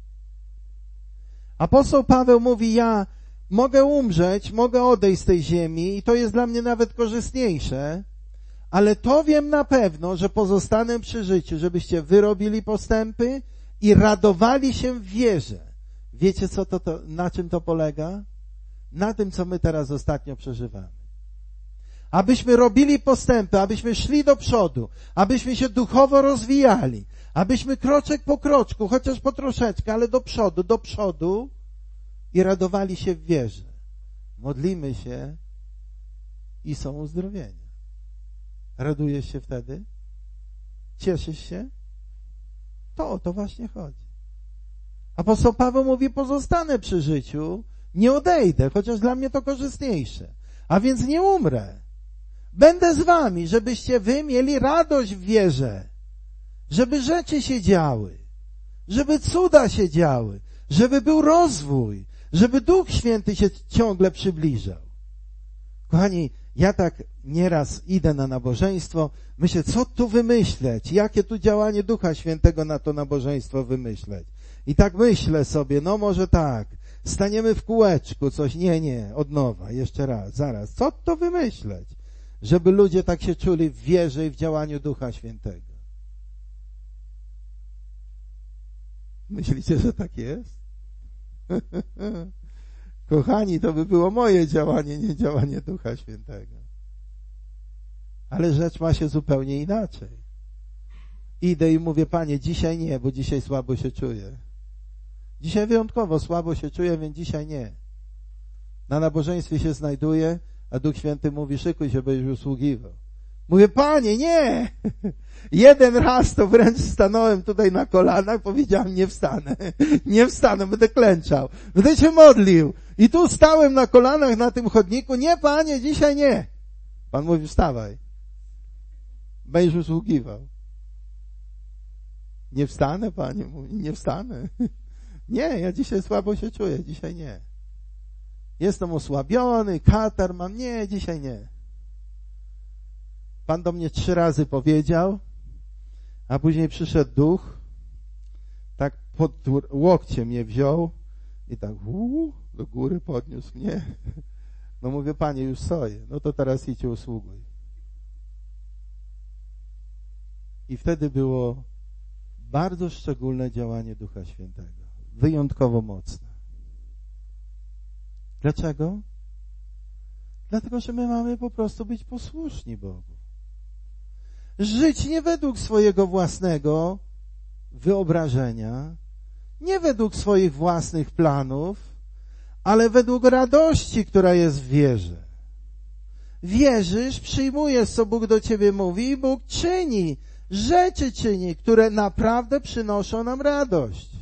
Apostoł Paweł mówi, ja mogę umrzeć, mogę odejść z tej ziemi i to jest dla mnie nawet korzystniejsze, ale to wiem na pewno, że pozostanę przy życiu, żebyście wy robili postępy i radowali się w wierze. Wiecie, na czym to polega? Na tym, co my teraz ostatnio przeżywamy. Abyśmy robili postępy, abyśmy szli do przodu, abyśmy się duchowo rozwijali, abyśmy kroczek po kroczku, chociaż po troszeczkę, ale do przodu i radowali się w wierze. Modlimy się i są uzdrowienia. Radujesz się wtedy? Cieszysz się? To o to właśnie chodzi. Apostoł Paweł mówi, pozostanę przy życiu, nie odejdę, chociaż dla mnie to korzystniejsze. A więc nie umrę. Będę z wami, żebyście wy mieli radość w wierze. Żeby rzeczy się działy. Żeby cuda się działy. Żeby był rozwój. Żeby Duch Święty się ciągle przybliżał. Kochani, ja tak nieraz idę na nabożeństwo, myślę, co tu wymyśleć? Jakie tu działanie Ducha Świętego na to nabożeństwo wymyśleć? I tak myślę sobie, no może tak, staniemy w kółeczku, coś, nie, od nowa, jeszcze raz, zaraz. Co to wymyśleć? Żeby ludzie tak się czuli w wierze i w działaniu Ducha Świętego. Myślicie, że tak jest? Kochani, to by było moje działanie, nie działanie Ducha Świętego. Ale rzecz ma się zupełnie inaczej. Idę i mówię, Panie, dzisiaj nie, bo dzisiaj słabo się czuję. Dzisiaj wyjątkowo słabo się czuję, więc dzisiaj nie. Na nabożeństwie się znajduję, a Duch Święty mówi, szykuj się, będziesz usługiwał. Mówię, Panie, nie! Jeden raz to wręcz stanąłem tutaj na kolanach, powiedziałem, nie wstanę, będę klęczał, będę się modlił. I tu stałem na kolanach na tym chodniku, nie, Panie, dzisiaj nie. Pan mówi, wstawaj, będziesz usługiwał. Nie wstanę, Panie, mówi, nie wstanę. Nie, ja dzisiaj słabo się czuję, dzisiaj nie. Jestem osłabiony, katar mam, nie, dzisiaj nie. Pan do mnie 3 razy powiedział, a później przyszedł duch, tak pod łokciem mnie wziął i tak do góry podniósł mnie. No mówię, Panie, już stoję, no to teraz idź usługuj. I wtedy było bardzo szczególne działanie Ducha Świętego. Wyjątkowo mocne. Dlaczego? Dlatego, że my mamy po prostu być posłuszni Bogu. Żyć nie według swojego własnego wyobrażenia, nie według swoich własnych planów, ale według radości, która jest w wierze. Wierzysz, przyjmujesz, co Bóg do ciebie mówi i Bóg czyni, rzeczy czyni, które naprawdę przynoszą nam radość.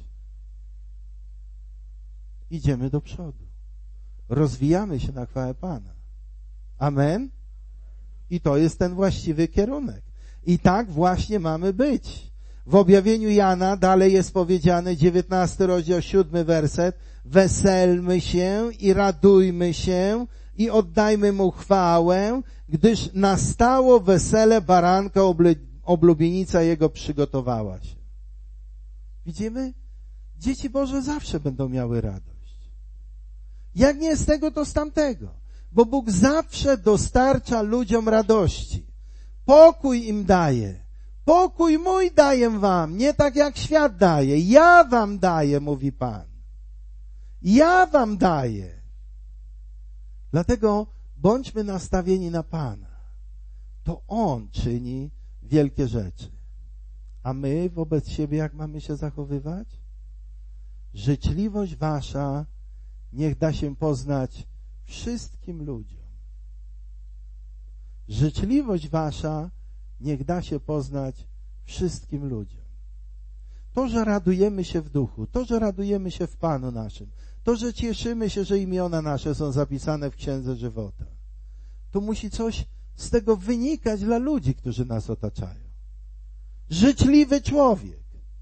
Idziemy do przodu. Rozwijamy się na chwałę Pana. Amen? I to jest ten właściwy kierunek. I tak właśnie mamy być. W objawieniu Jana dalej jest powiedziane, 19 rozdział, 7 werset, weselmy się i radujmy się i oddajmy Mu chwałę, gdyż nastało wesele baranka, oblubienica Jego przygotowała się. Widzimy? Dzieci Boże zawsze będą miały radość. Jak nie z tego, to z tamtego. Bo Bóg zawsze dostarcza ludziom radości. Pokój im daje. Pokój mój daję wam, nie tak jak świat daje. Ja wam daję, mówi Pan. Ja wam daję. Dlatego Bądźmy nastawieni na Pana. To On czyni wielkie rzeczy. A my wobec siebie jak mamy się zachowywać? Życzliwość wasza niech da się poznać wszystkim ludziom. Życzliwość wasza niech da się poznać wszystkim ludziom. To, że radujemy się w duchu, to, że radujemy się w Panu naszym, to, że cieszymy się, że imiona nasze są zapisane w Księdze Żywota, to musi coś z tego wynikać dla ludzi, którzy nas otaczają. Życzliwy człowiek.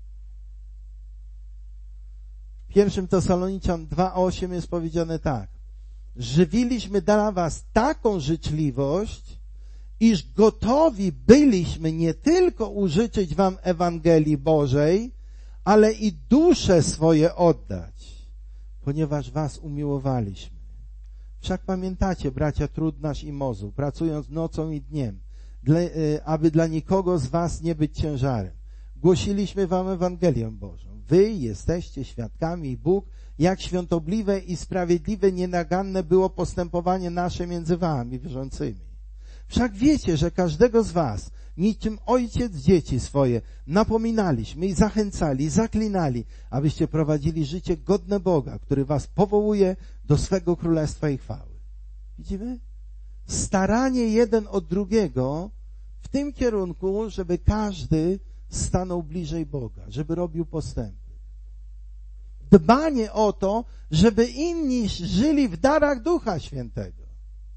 W 1 Tesaloniczan 2:8 jest powiedziane tak. Żywiliśmy dla was taką życzliwość, iż gotowi byliśmy nie tylko użyczyć wam Ewangelii Bożej, ale i dusze swoje oddać, ponieważ was umiłowaliśmy. Wszak pamiętacie, bracia Trudnasz i Mozu, pracując nocą i dniem, aby dla nikogo z was nie być ciężarem. Głosiliśmy wam Ewangelię Bożą. Wy jesteście świadkami i Bóg, jak świątobliwe i sprawiedliwe, nienaganne było postępowanie nasze między wami wierzącymi. Wszak wiecie, że każdego z was, niczym ojciec dzieci swoje, napominaliśmy i zachęcali, zaklinali, abyście prowadzili życie godne Boga, który was powołuje do swego królestwa i chwały. Widzimy? Staranie jeden od drugiego w tym kierunku, żeby każdy stanął bliżej Boga, żeby robił postępy. Dbanie o to, żeby inni żyli w darach Ducha Świętego.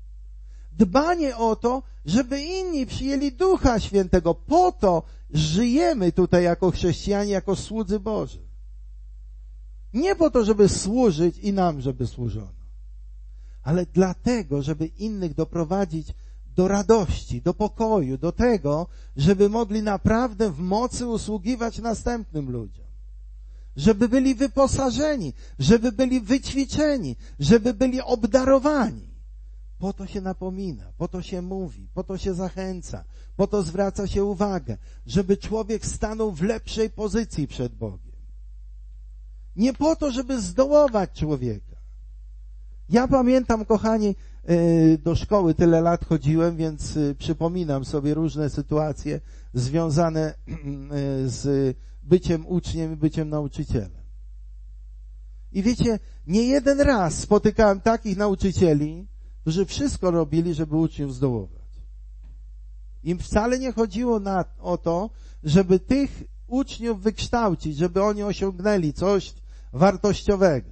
Dbanie o to, żeby inni przyjęli Ducha Świętego. Po to żyjemy tutaj jako chrześcijanie, jako słudzy Boży. Nie po to, żeby służyć i nam, żeby służono, ale dlatego, żeby innych doprowadzić do radości, do pokoju, do tego, żeby mogli naprawdę w mocy usługiwać następnym ludziom. Żeby byli wyposażeni, żeby byli wyćwiczeni, żeby byli obdarowani. Po to się napomina, po to się mówi, po to się zachęca, po to zwraca się uwagę, żeby człowiek stanął w lepszej pozycji przed Bogiem. Nie po to, żeby zdołować człowieka. Ja pamiętam, kochani, do szkoły tyle lat chodziłem, więc przypominam sobie różne sytuacje związane z byciem uczniem i byciem nauczycielem. I wiecie, nie jeden raz spotykałem takich nauczycieli, którzy wszystko robili, żeby uczniów zdołować. Im wcale nie chodziło o to, żeby tych uczniów wykształcić, żeby oni osiągnęli coś wartościowego.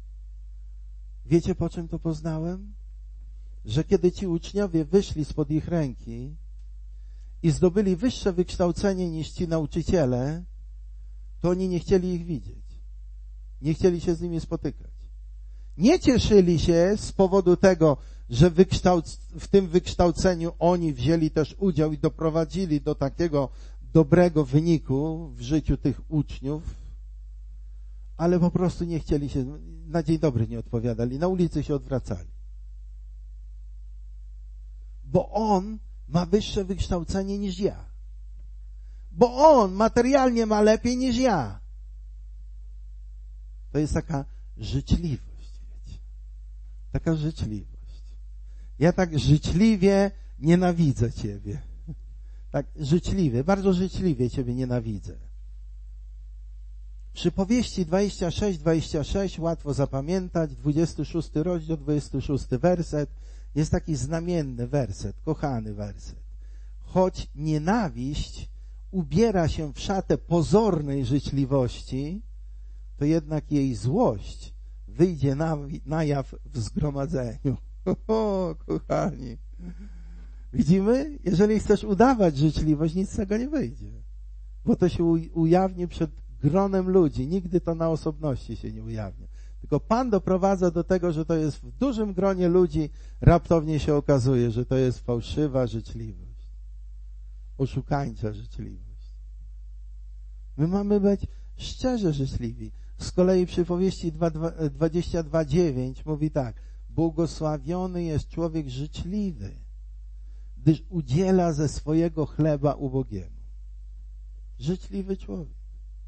Wiecie, po czym to poznałem? Że kiedy ci uczniowie wyszli spod ich ręki i zdobyli wyższe wykształcenie niż ci nauczyciele, to oni nie chcieli ich widzieć. Nie chcieli się z nimi spotykać. Nie cieszyli się z powodu tego, że w tym wykształceniu oni wzięli też udział i doprowadzili do takiego dobrego wyniku w życiu tych uczniów, ale po prostu nie chcieli się, na dzień dobry nie odpowiadali, na ulicy się odwracali. Bo on ma wyższe wykształcenie niż ja. Bo on materialnie ma lepiej niż ja. To jest taka życzliwość, wiecie. Taka życzliwość. Ja tak życzliwie nienawidzę ciebie. Tak życzliwie, bardzo życzliwie ciebie nienawidzę. Przypowieści 26, łatwo zapamiętać, 26 rozdział, 26 werset. Jest taki znamienny werset, kochany werset. Choć nienawiść ubiera się w szatę pozornej życzliwości, to jednak jej złość wyjdzie na jaw w zgromadzeniu. O, kochani. Widzimy? Jeżeli chcesz udawać życzliwość, nic z tego nie wyjdzie. Bo to się ujawni przed gronem ludzi. Nigdy to na osobności się nie ujawnia. Tylko Pan doprowadza do tego, że to jest w dużym gronie ludzi, raptownie się okazuje, że to jest fałszywa życzliwość. Oszukańcza życzliwość. My mamy być szczerze życzliwi. Z kolei przypowieści 22:9 mówi tak. Błogosławiony jest człowiek życzliwy, gdyż udziela ze swojego chleba ubogiemu. Życzliwy człowiek.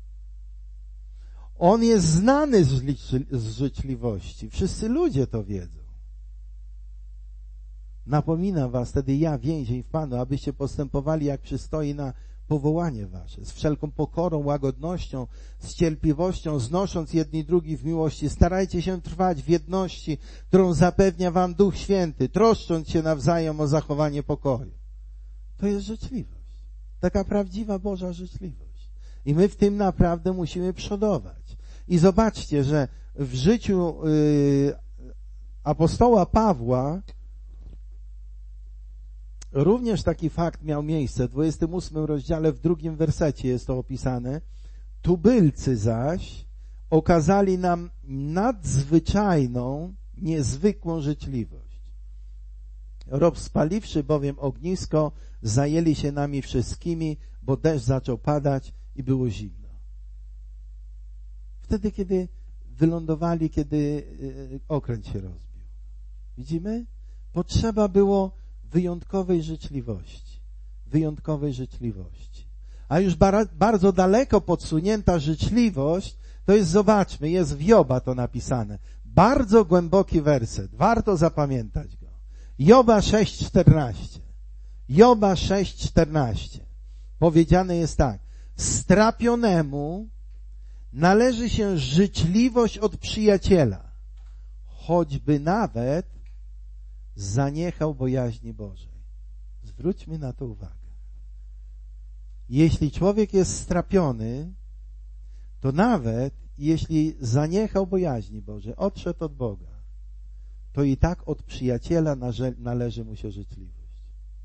On jest znany z życzliwości. Wszyscy ludzie to wiedzą. Napominam was wtedy ja, więzień w Panu, abyście postępowali jak przystoi na powołanie wasze, z wszelką pokorą, łagodnością, z cierpliwością, znosząc jedni drugich w miłości. Starajcie się trwać w jedności, którą zapewnia wam Duch Święty, troszcząc się nawzajem o zachowanie pokoju. To jest życzliwość. Taka prawdziwa Boża życzliwość. I my w tym naprawdę musimy przodować. I zobaczcie, że w życiu apostoła Pawła również taki fakt miał miejsce. W 28 rozdziale, w 2 wersecie jest to opisane. Tubylcy zaś okazali nam nadzwyczajną, niezwykłą życzliwość. Rozpaliwszy bowiem ognisko, zajęli się nami wszystkimi, bo deszcz zaczął padać i było zimno. Wtedy, kiedy wylądowali, kiedy okręt się rozbił. Widzimy? Potrzeba było wyjątkowej życzliwości. Wyjątkowej życzliwości. A już bardzo daleko podsunięta życzliwość, to jest, zobaczmy, jest w Joba to napisane. Bardzo głęboki werset. Warto zapamiętać go. Joba 6,14. Joba 6,14. Powiedziane jest tak. Strapionemu należy się życzliwość od przyjaciela, choćby nawet zaniechał bojaźni Bożej. Zwróćmy na to uwagę. Jeśli człowiek jest strapiony, to nawet jeśli zaniechał bojaźni Bożej, odszedł od Boga, to i tak od przyjaciela należy mu się życzliwość.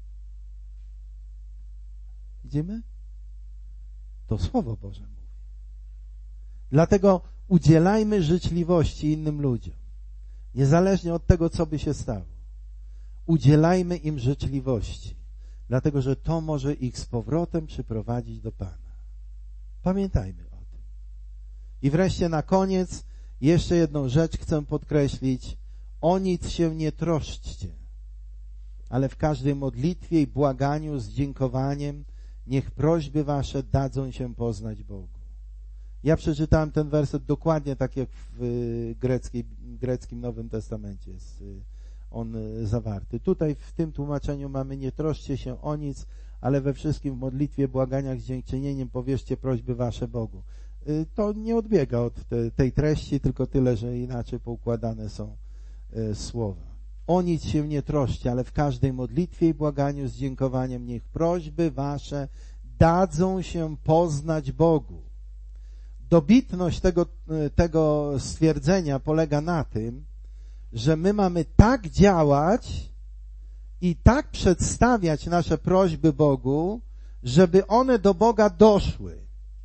Widzimy? To Słowo Boże mówi. Dlatego udzielajmy życzliwości innym ludziom. Niezależnie od tego, co by się stało. Udzielajmy im życzliwości. Dlatego, że to może ich z powrotem przyprowadzić do Pana. Pamiętajmy o tym. I wreszcie na koniec jeszcze jedną rzecz chcę podkreślić. O nic się nie troszczcie, ale w każdej modlitwie i błaganiu z dziękowaniem niech prośby wasze dadzą się poznać Bogu. Ja przeczytałem ten werset dokładnie tak, jak w greckim Nowym Testamencie jest on zawarty. Tutaj w tym tłumaczeniu mamy: nie troszczcie się o nic, ale we wszystkim w modlitwie, błaganiach z dziękczynieniem powierzcie prośby wasze Bogu. To nie odbiega od tej treści, tylko tyle, że inaczej poukładane są słowa. O nic się nie troszczcie, ale w każdej modlitwie i błaganiu z dziękowaniem niech prośby wasze dadzą się poznać Bogu. Dobitność tego stwierdzenia polega na tym, że my mamy tak działać i tak przedstawiać nasze prośby Bogu, żeby one do Boga doszły.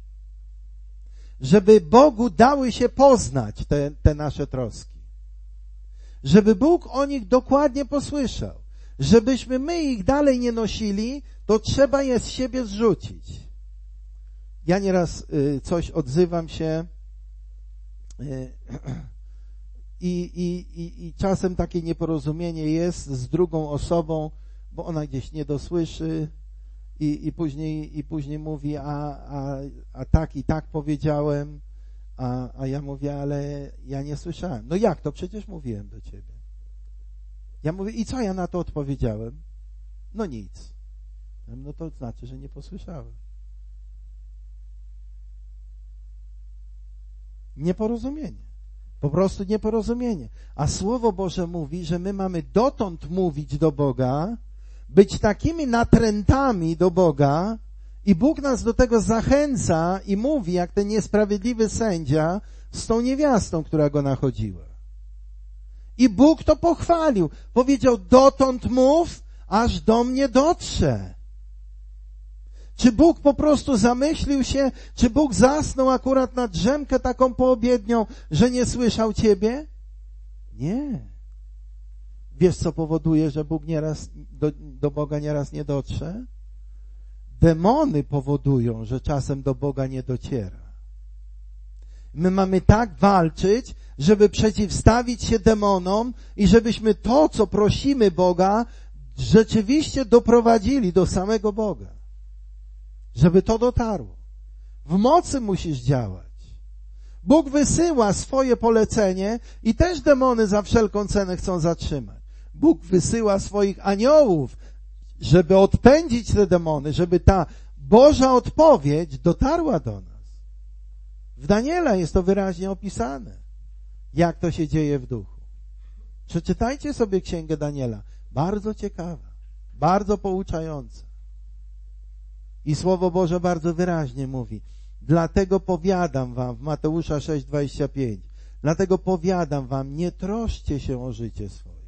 Żeby Bogu dały się poznać te nasze troski. Żeby Bóg o nich dokładnie posłyszał. Żebyśmy my ich dalej nie nosili, to trzeba je z siebie zrzucić. Ja nieraz coś odzywam się i czasem takie nieporozumienie jest z drugą osobą, bo ona gdzieś nie dosłyszy i później mówi, a tak i tak powiedziałem, a ja mówię, ale ja nie słyszałem. No jak to? Przecież mówiłem do ciebie. Ja mówię, i co ja na to odpowiedziałem? No nic. No to znaczy, że nie posłyszałem. Nieporozumienie. Po prostu nieporozumienie. A Słowo Boże mówi, że my mamy dotąd mówić do Boga, być takimi natrętami do Boga i Bóg nas do tego zachęca i mówi, jak ten niesprawiedliwy sędzia z tą niewiastą, która go nachodziła. I Bóg to pochwalił. Powiedział, dotąd mów, aż do mnie dotrze. Czy Bóg po prostu zamyślił się, czy Bóg zasnął akurat na drzemkę taką poobiednią, że nie słyszał ciebie? Nie. Wiesz, co powoduje, że Bóg do Boga nieraz nie dotrze? Demony powodują, że czasem do Boga nie dociera. My mamy tak walczyć, żeby przeciwstawić się demonom i żebyśmy to, co prosimy Boga, rzeczywiście doprowadzili do samego Boga. Żeby to dotarło. W mocy musisz działać. Bóg wysyła swoje polecenie i też demony za wszelką cenę chcą zatrzymać. Bóg wysyła swoich aniołów, żeby odpędzić te demony, żeby ta Boża odpowiedź dotarła do nas. W Daniela jest to wyraźnie opisane, jak to się dzieje w duchu. Przeczytajcie sobie Księgę Daniela. Bardzo ciekawa, bardzo pouczająca. I Słowo Boże bardzo wyraźnie mówi: dlatego powiadam wam, w Mateusza 6,25, dlatego powiadam wam, nie troszcie się o życie swoje.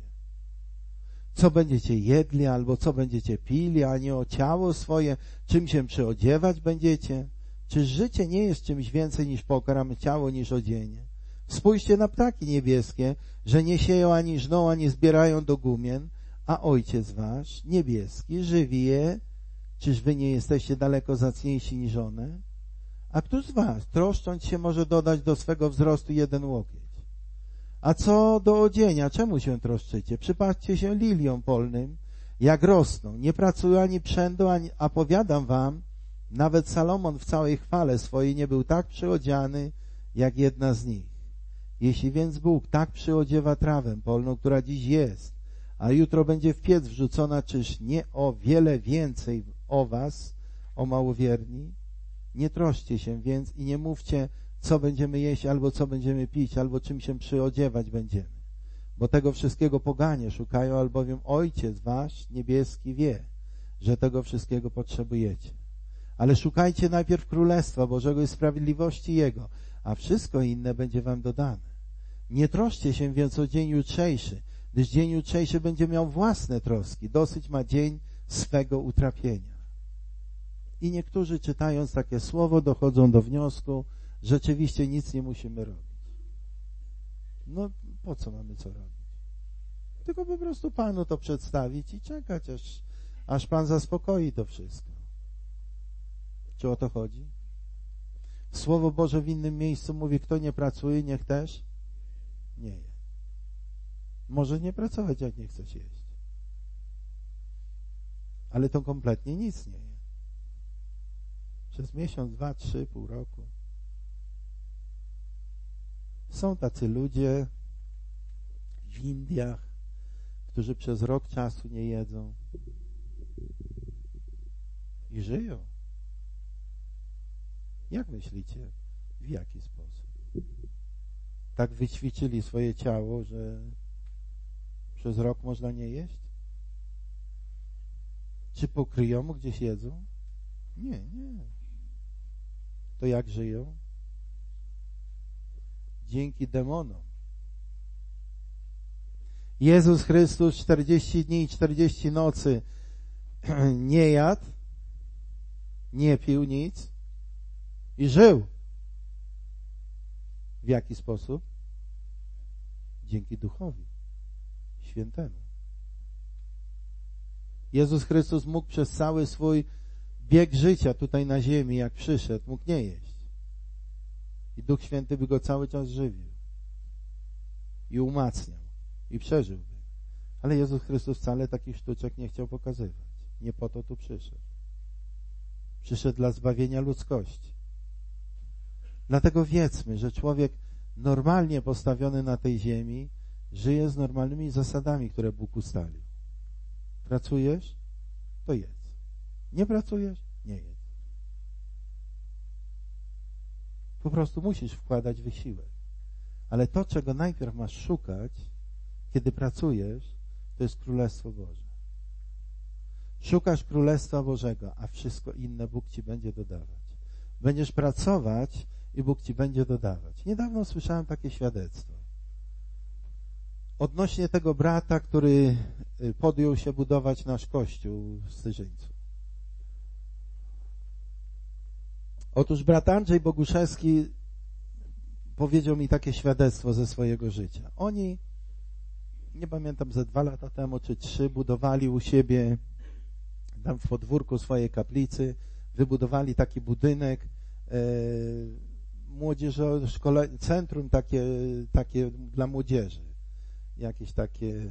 Co będziecie jedli, albo co będziecie pili, a nie o ciało swoje, czym się przyodziewać będziecie. Czy życie nie jest czymś więcej niż pokarm, ciało niż odzienie? Spójrzcie na ptaki niebieskie, że nie sieją ani żną, ani zbierają do gumien, a Ojciec wasz, niebieski, żywi je. Czyż wy nie jesteście daleko zacniejsi niż one? A któż z was, troszcząc się, może dodać do swego wzrostu 1 łokieć? A co do odzienia, czemu się troszczycie? Przypatrzcie się liliom polnym, jak rosną. Nie pracują ani przędą, a powiadam wam, nawet Salomon w całej chwale swojej nie był tak przyodziany, jak jedna z nich. Jeśli więc Bóg tak przyodziewa trawę polną, która dziś jest, a jutro będzie w piec wrzucona, czyż nie o wiele więcej o was, o małowierni? Nie troszcie się więc i nie mówcie, co będziemy jeść, albo co będziemy pić, albo czym się przyodziewać będziemy. Bo tego wszystkiego poganie szukają, albowiem Ojciec wasz niebieski wie, że tego wszystkiego potrzebujecie. Ale szukajcie najpierw Królestwa Bożego i sprawiedliwości Jego, a wszystko inne będzie wam dodane. Nie troszcie się więc o dzień jutrzejszy, gdyż dzień jutrzejszy będzie miał własne troski. Dosyć ma dzień swego utrapienia. I niektórzy, czytając takie słowo, dochodzą do wniosku, rzeczywiście nic nie musimy robić. No, po co mamy co robić? Tylko po prostu Panu to przedstawić i czekać, aż Pan zaspokoi to wszystko. Czy o to chodzi? Słowo Boże w innym miejscu mówi, kto nie pracuje, niech też nie je. Może nie pracować, jak nie chcesz jeść. Ale to kompletnie nic nie je. Przez miesiąc, 2, 3, pół roku. Są tacy ludzie w Indiach, którzy przez rok czasu nie jedzą i żyją. Jak myślicie, w jaki sposób? Tak wyćwiczyli swoje ciało, że przez rok można nie jeść? Czy po kryjomu gdzieś jedzą? Nie. To jak żyją? Dzięki demonom. Jezus Chrystus 40 dni i 40 nocy nie jadł, nie pił nic i żył. W jaki sposób? Dzięki Duchowi Świętemu. Jezus Chrystus mógł przez cały swój bieg życia tutaj na ziemi, jak przyszedł, mógł nie jeść. I Duch Święty by go cały czas żywił i umacniał i przeżyłby. Ale Jezus Chrystus wcale takich sztuczek nie chciał pokazywać. Nie po to tu przyszedł. Przyszedł dla zbawienia ludzkości. Dlatego wiedzmy, że człowiek normalnie postawiony na tej ziemi żyje z normalnymi zasadami, które Bóg ustalił. Pracujesz? To jedz. Nie pracujesz? Nie jedz. Po prostu musisz wkładać wysiłek. Ale to, czego najpierw masz szukać, kiedy pracujesz, to jest Królestwo Boże. Szukasz Królestwa Bożego, a wszystko inne Bóg ci będzie dodawać. Będziesz pracować i Bóg ci będzie dodawać. Niedawno słyszałem takie świadectwo odnośnie tego brata, który podjął się budować nasz kościół w Styżyńcu. Otóż brat Andrzej Boguszewski powiedział mi takie świadectwo ze swojego życia. Oni, nie pamiętam, ze 2 lata temu czy 3, budowali u siebie tam w podwórku swojej kaplicy, wybudowali taki budynek centrum takie dla młodzieży. Jakieś takie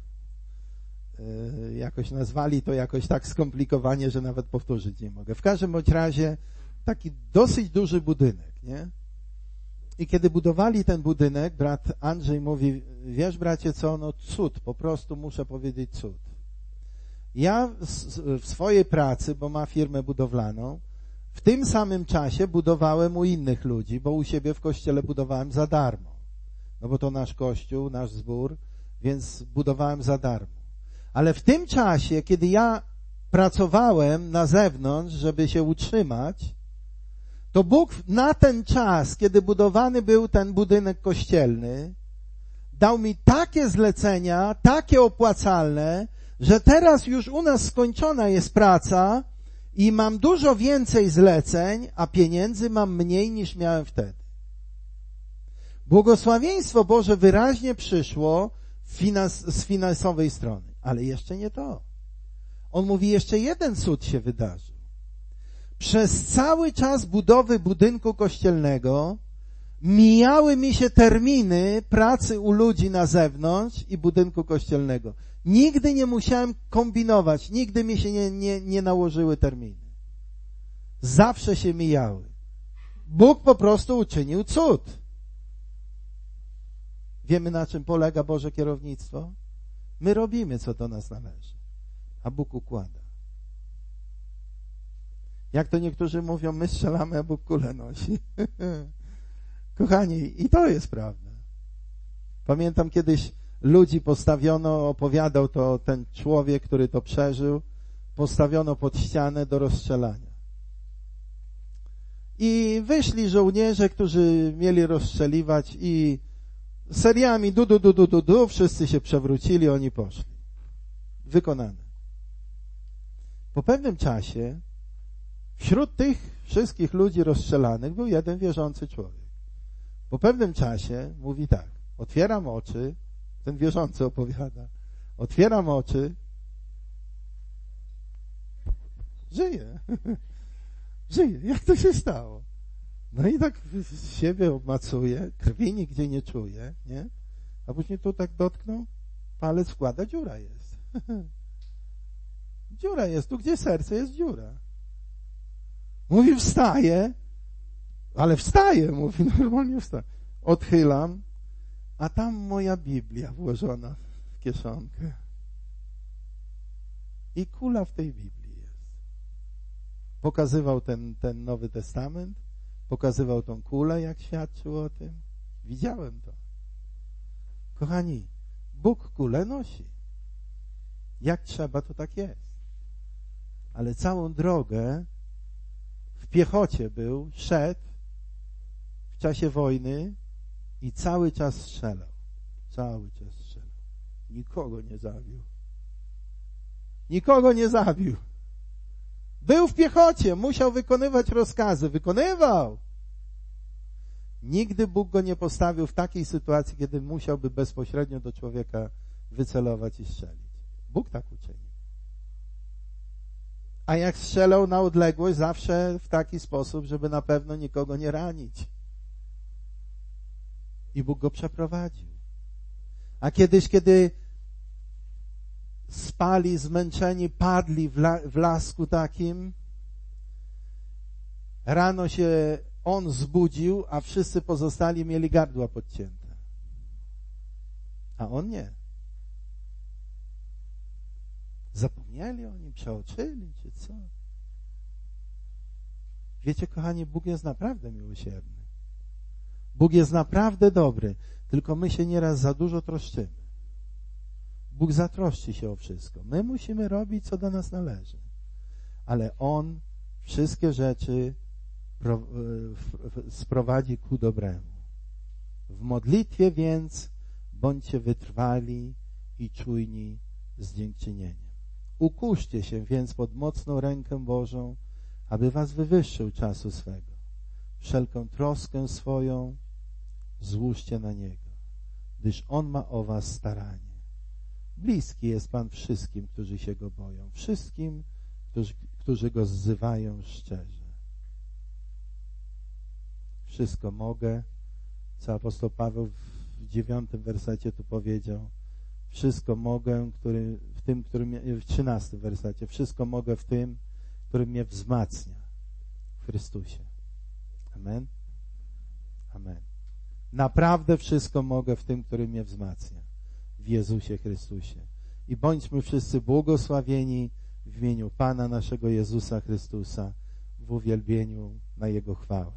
jakoś nazwali to jakoś tak skomplikowanie, że nawet powtórzyć nie mogę. W każdym bądź razie taki dosyć duży budynek, nie? I kiedy budowali ten budynek, brat Andrzej mówi, wiesz bracie co, no cud, po prostu muszę powiedzieć cud. Ja w swojej pracy, bo ma firmę budowlaną, w tym samym czasie budowałem u innych ludzi, bo u siebie w kościele budowałem za darmo. No bo to nasz kościół, nasz zbór, więc budowałem za darmo. Ale w tym czasie, kiedy ja pracowałem na zewnątrz, żeby się utrzymać, to Bóg na ten czas, kiedy budowany był ten budynek kościelny, dał mi takie zlecenia, takie opłacalne, że teraz już u nas skończona jest praca i mam dużo więcej zleceń, a pieniędzy mam mniej niż miałem wtedy. Błogosławieństwo Boże wyraźnie przyszło z finansowej strony, ale jeszcze nie to. On mówi, jeszcze jeden cud się wydarzył. Przez cały czas budowy budynku kościelnego mijały mi się terminy pracy u ludzi na zewnątrz i budynku kościelnego. Nigdy nie musiałem kombinować, nigdy mi się nie nałożyły terminy. Zawsze się mijały. Bóg po prostu uczynił cud. Wiemy, na czym polega Boże kierownictwo? My robimy, co do nas należy, a Bóg układa. Jak to niektórzy mówią, my strzelamy, a Bóg kulę nosi. Kochani, i to jest prawda. Pamiętam kiedyś ludzi postawiono, opowiadał to ten człowiek, który to przeżył, postawiono pod ścianę do rozstrzelania. I wyszli żołnierze, którzy mieli rozstrzeliwać i seriami du, wszyscy się przewrócili, oni poszli. Wykonane. Po pewnym czasie wśród tych wszystkich ludzi rozstrzelanych był jeden wierzący człowiek. Po pewnym czasie mówi tak, otwieram oczy, ten wierzący opowiada, otwieram oczy, żyje, żyje, jak to się stało? No i tak siebie obmacuje, krwi nigdzie nie czuje, nie? A później tu tak dotknął, palec wkłada, dziura jest. Dziura jest, tu gdzie serce jest dziura. Mówi, wstaje, ale wstaje, mówi, normalnie wstaje. Odchylam, a tam moja Biblia włożona w kieszonkę. I kula w tej Biblii jest. Pokazywał ten Nowy Testament, pokazywał tą kulę, jak świadczył o tym. Widziałem to. Kochani, Bóg kulę nosi. Jak trzeba, to tak jest. Ale całą drogę w piechocie był, szedł w czasie wojny i cały czas strzelał. Cały czas strzelał. Nikogo nie zabił. Nikogo nie zabił. Był w piechocie, musiał wykonywać rozkazy. Wykonywał. Nigdy Bóg go nie postawił w takiej sytuacji, kiedy musiałby bezpośrednio do człowieka wycelować i strzelić. Bóg tak uczynił. A jak strzelał na odległość, zawsze w taki sposób, żeby na pewno nikogo nie ranić. I Bóg go przeprowadził. A kiedyś, kiedy spali, zmęczeni, padli w lasku takim, rano się on zbudził, a wszyscy pozostali mieli gardła podcięte. A on nie. Zapomnieli o nim, przeoczyli, czy co? Wiecie, kochani, Bóg jest naprawdę miłosierny. Bóg jest naprawdę dobry, tylko my się nieraz za dużo troszczymy. Bóg zatroszczy się o wszystko. My musimy robić, co do nas należy. Ale On wszystkie rzeczy sprowadzi ku dobremu. W modlitwie więc bądźcie wytrwali i czujni z dziękczynieniem. Ukuszcie się więc pod mocną rękę Bożą, aby was wywyższył czasu swego. Wszelką troskę swoją złóżcie na Niego, gdyż On ma o was staranie. Bliski jest Pan wszystkim, którzy się Go boją, wszystkim, którzy Go wzywają szczerze. Wszystko mogę, co apostoł Paweł w 9 wersecie tu powiedział. Wszystko mogę, w 13 wersecie. Wszystko mogę w tym, który mnie wzmacnia w Chrystusie. Amen. Amen. Naprawdę wszystko mogę w tym, który mnie wzmacnia. W Jezusie Chrystusie. I bądźmy wszyscy błogosławieni w imieniu Pana naszego Jezusa Chrystusa w uwielbieniu na Jego chwałę.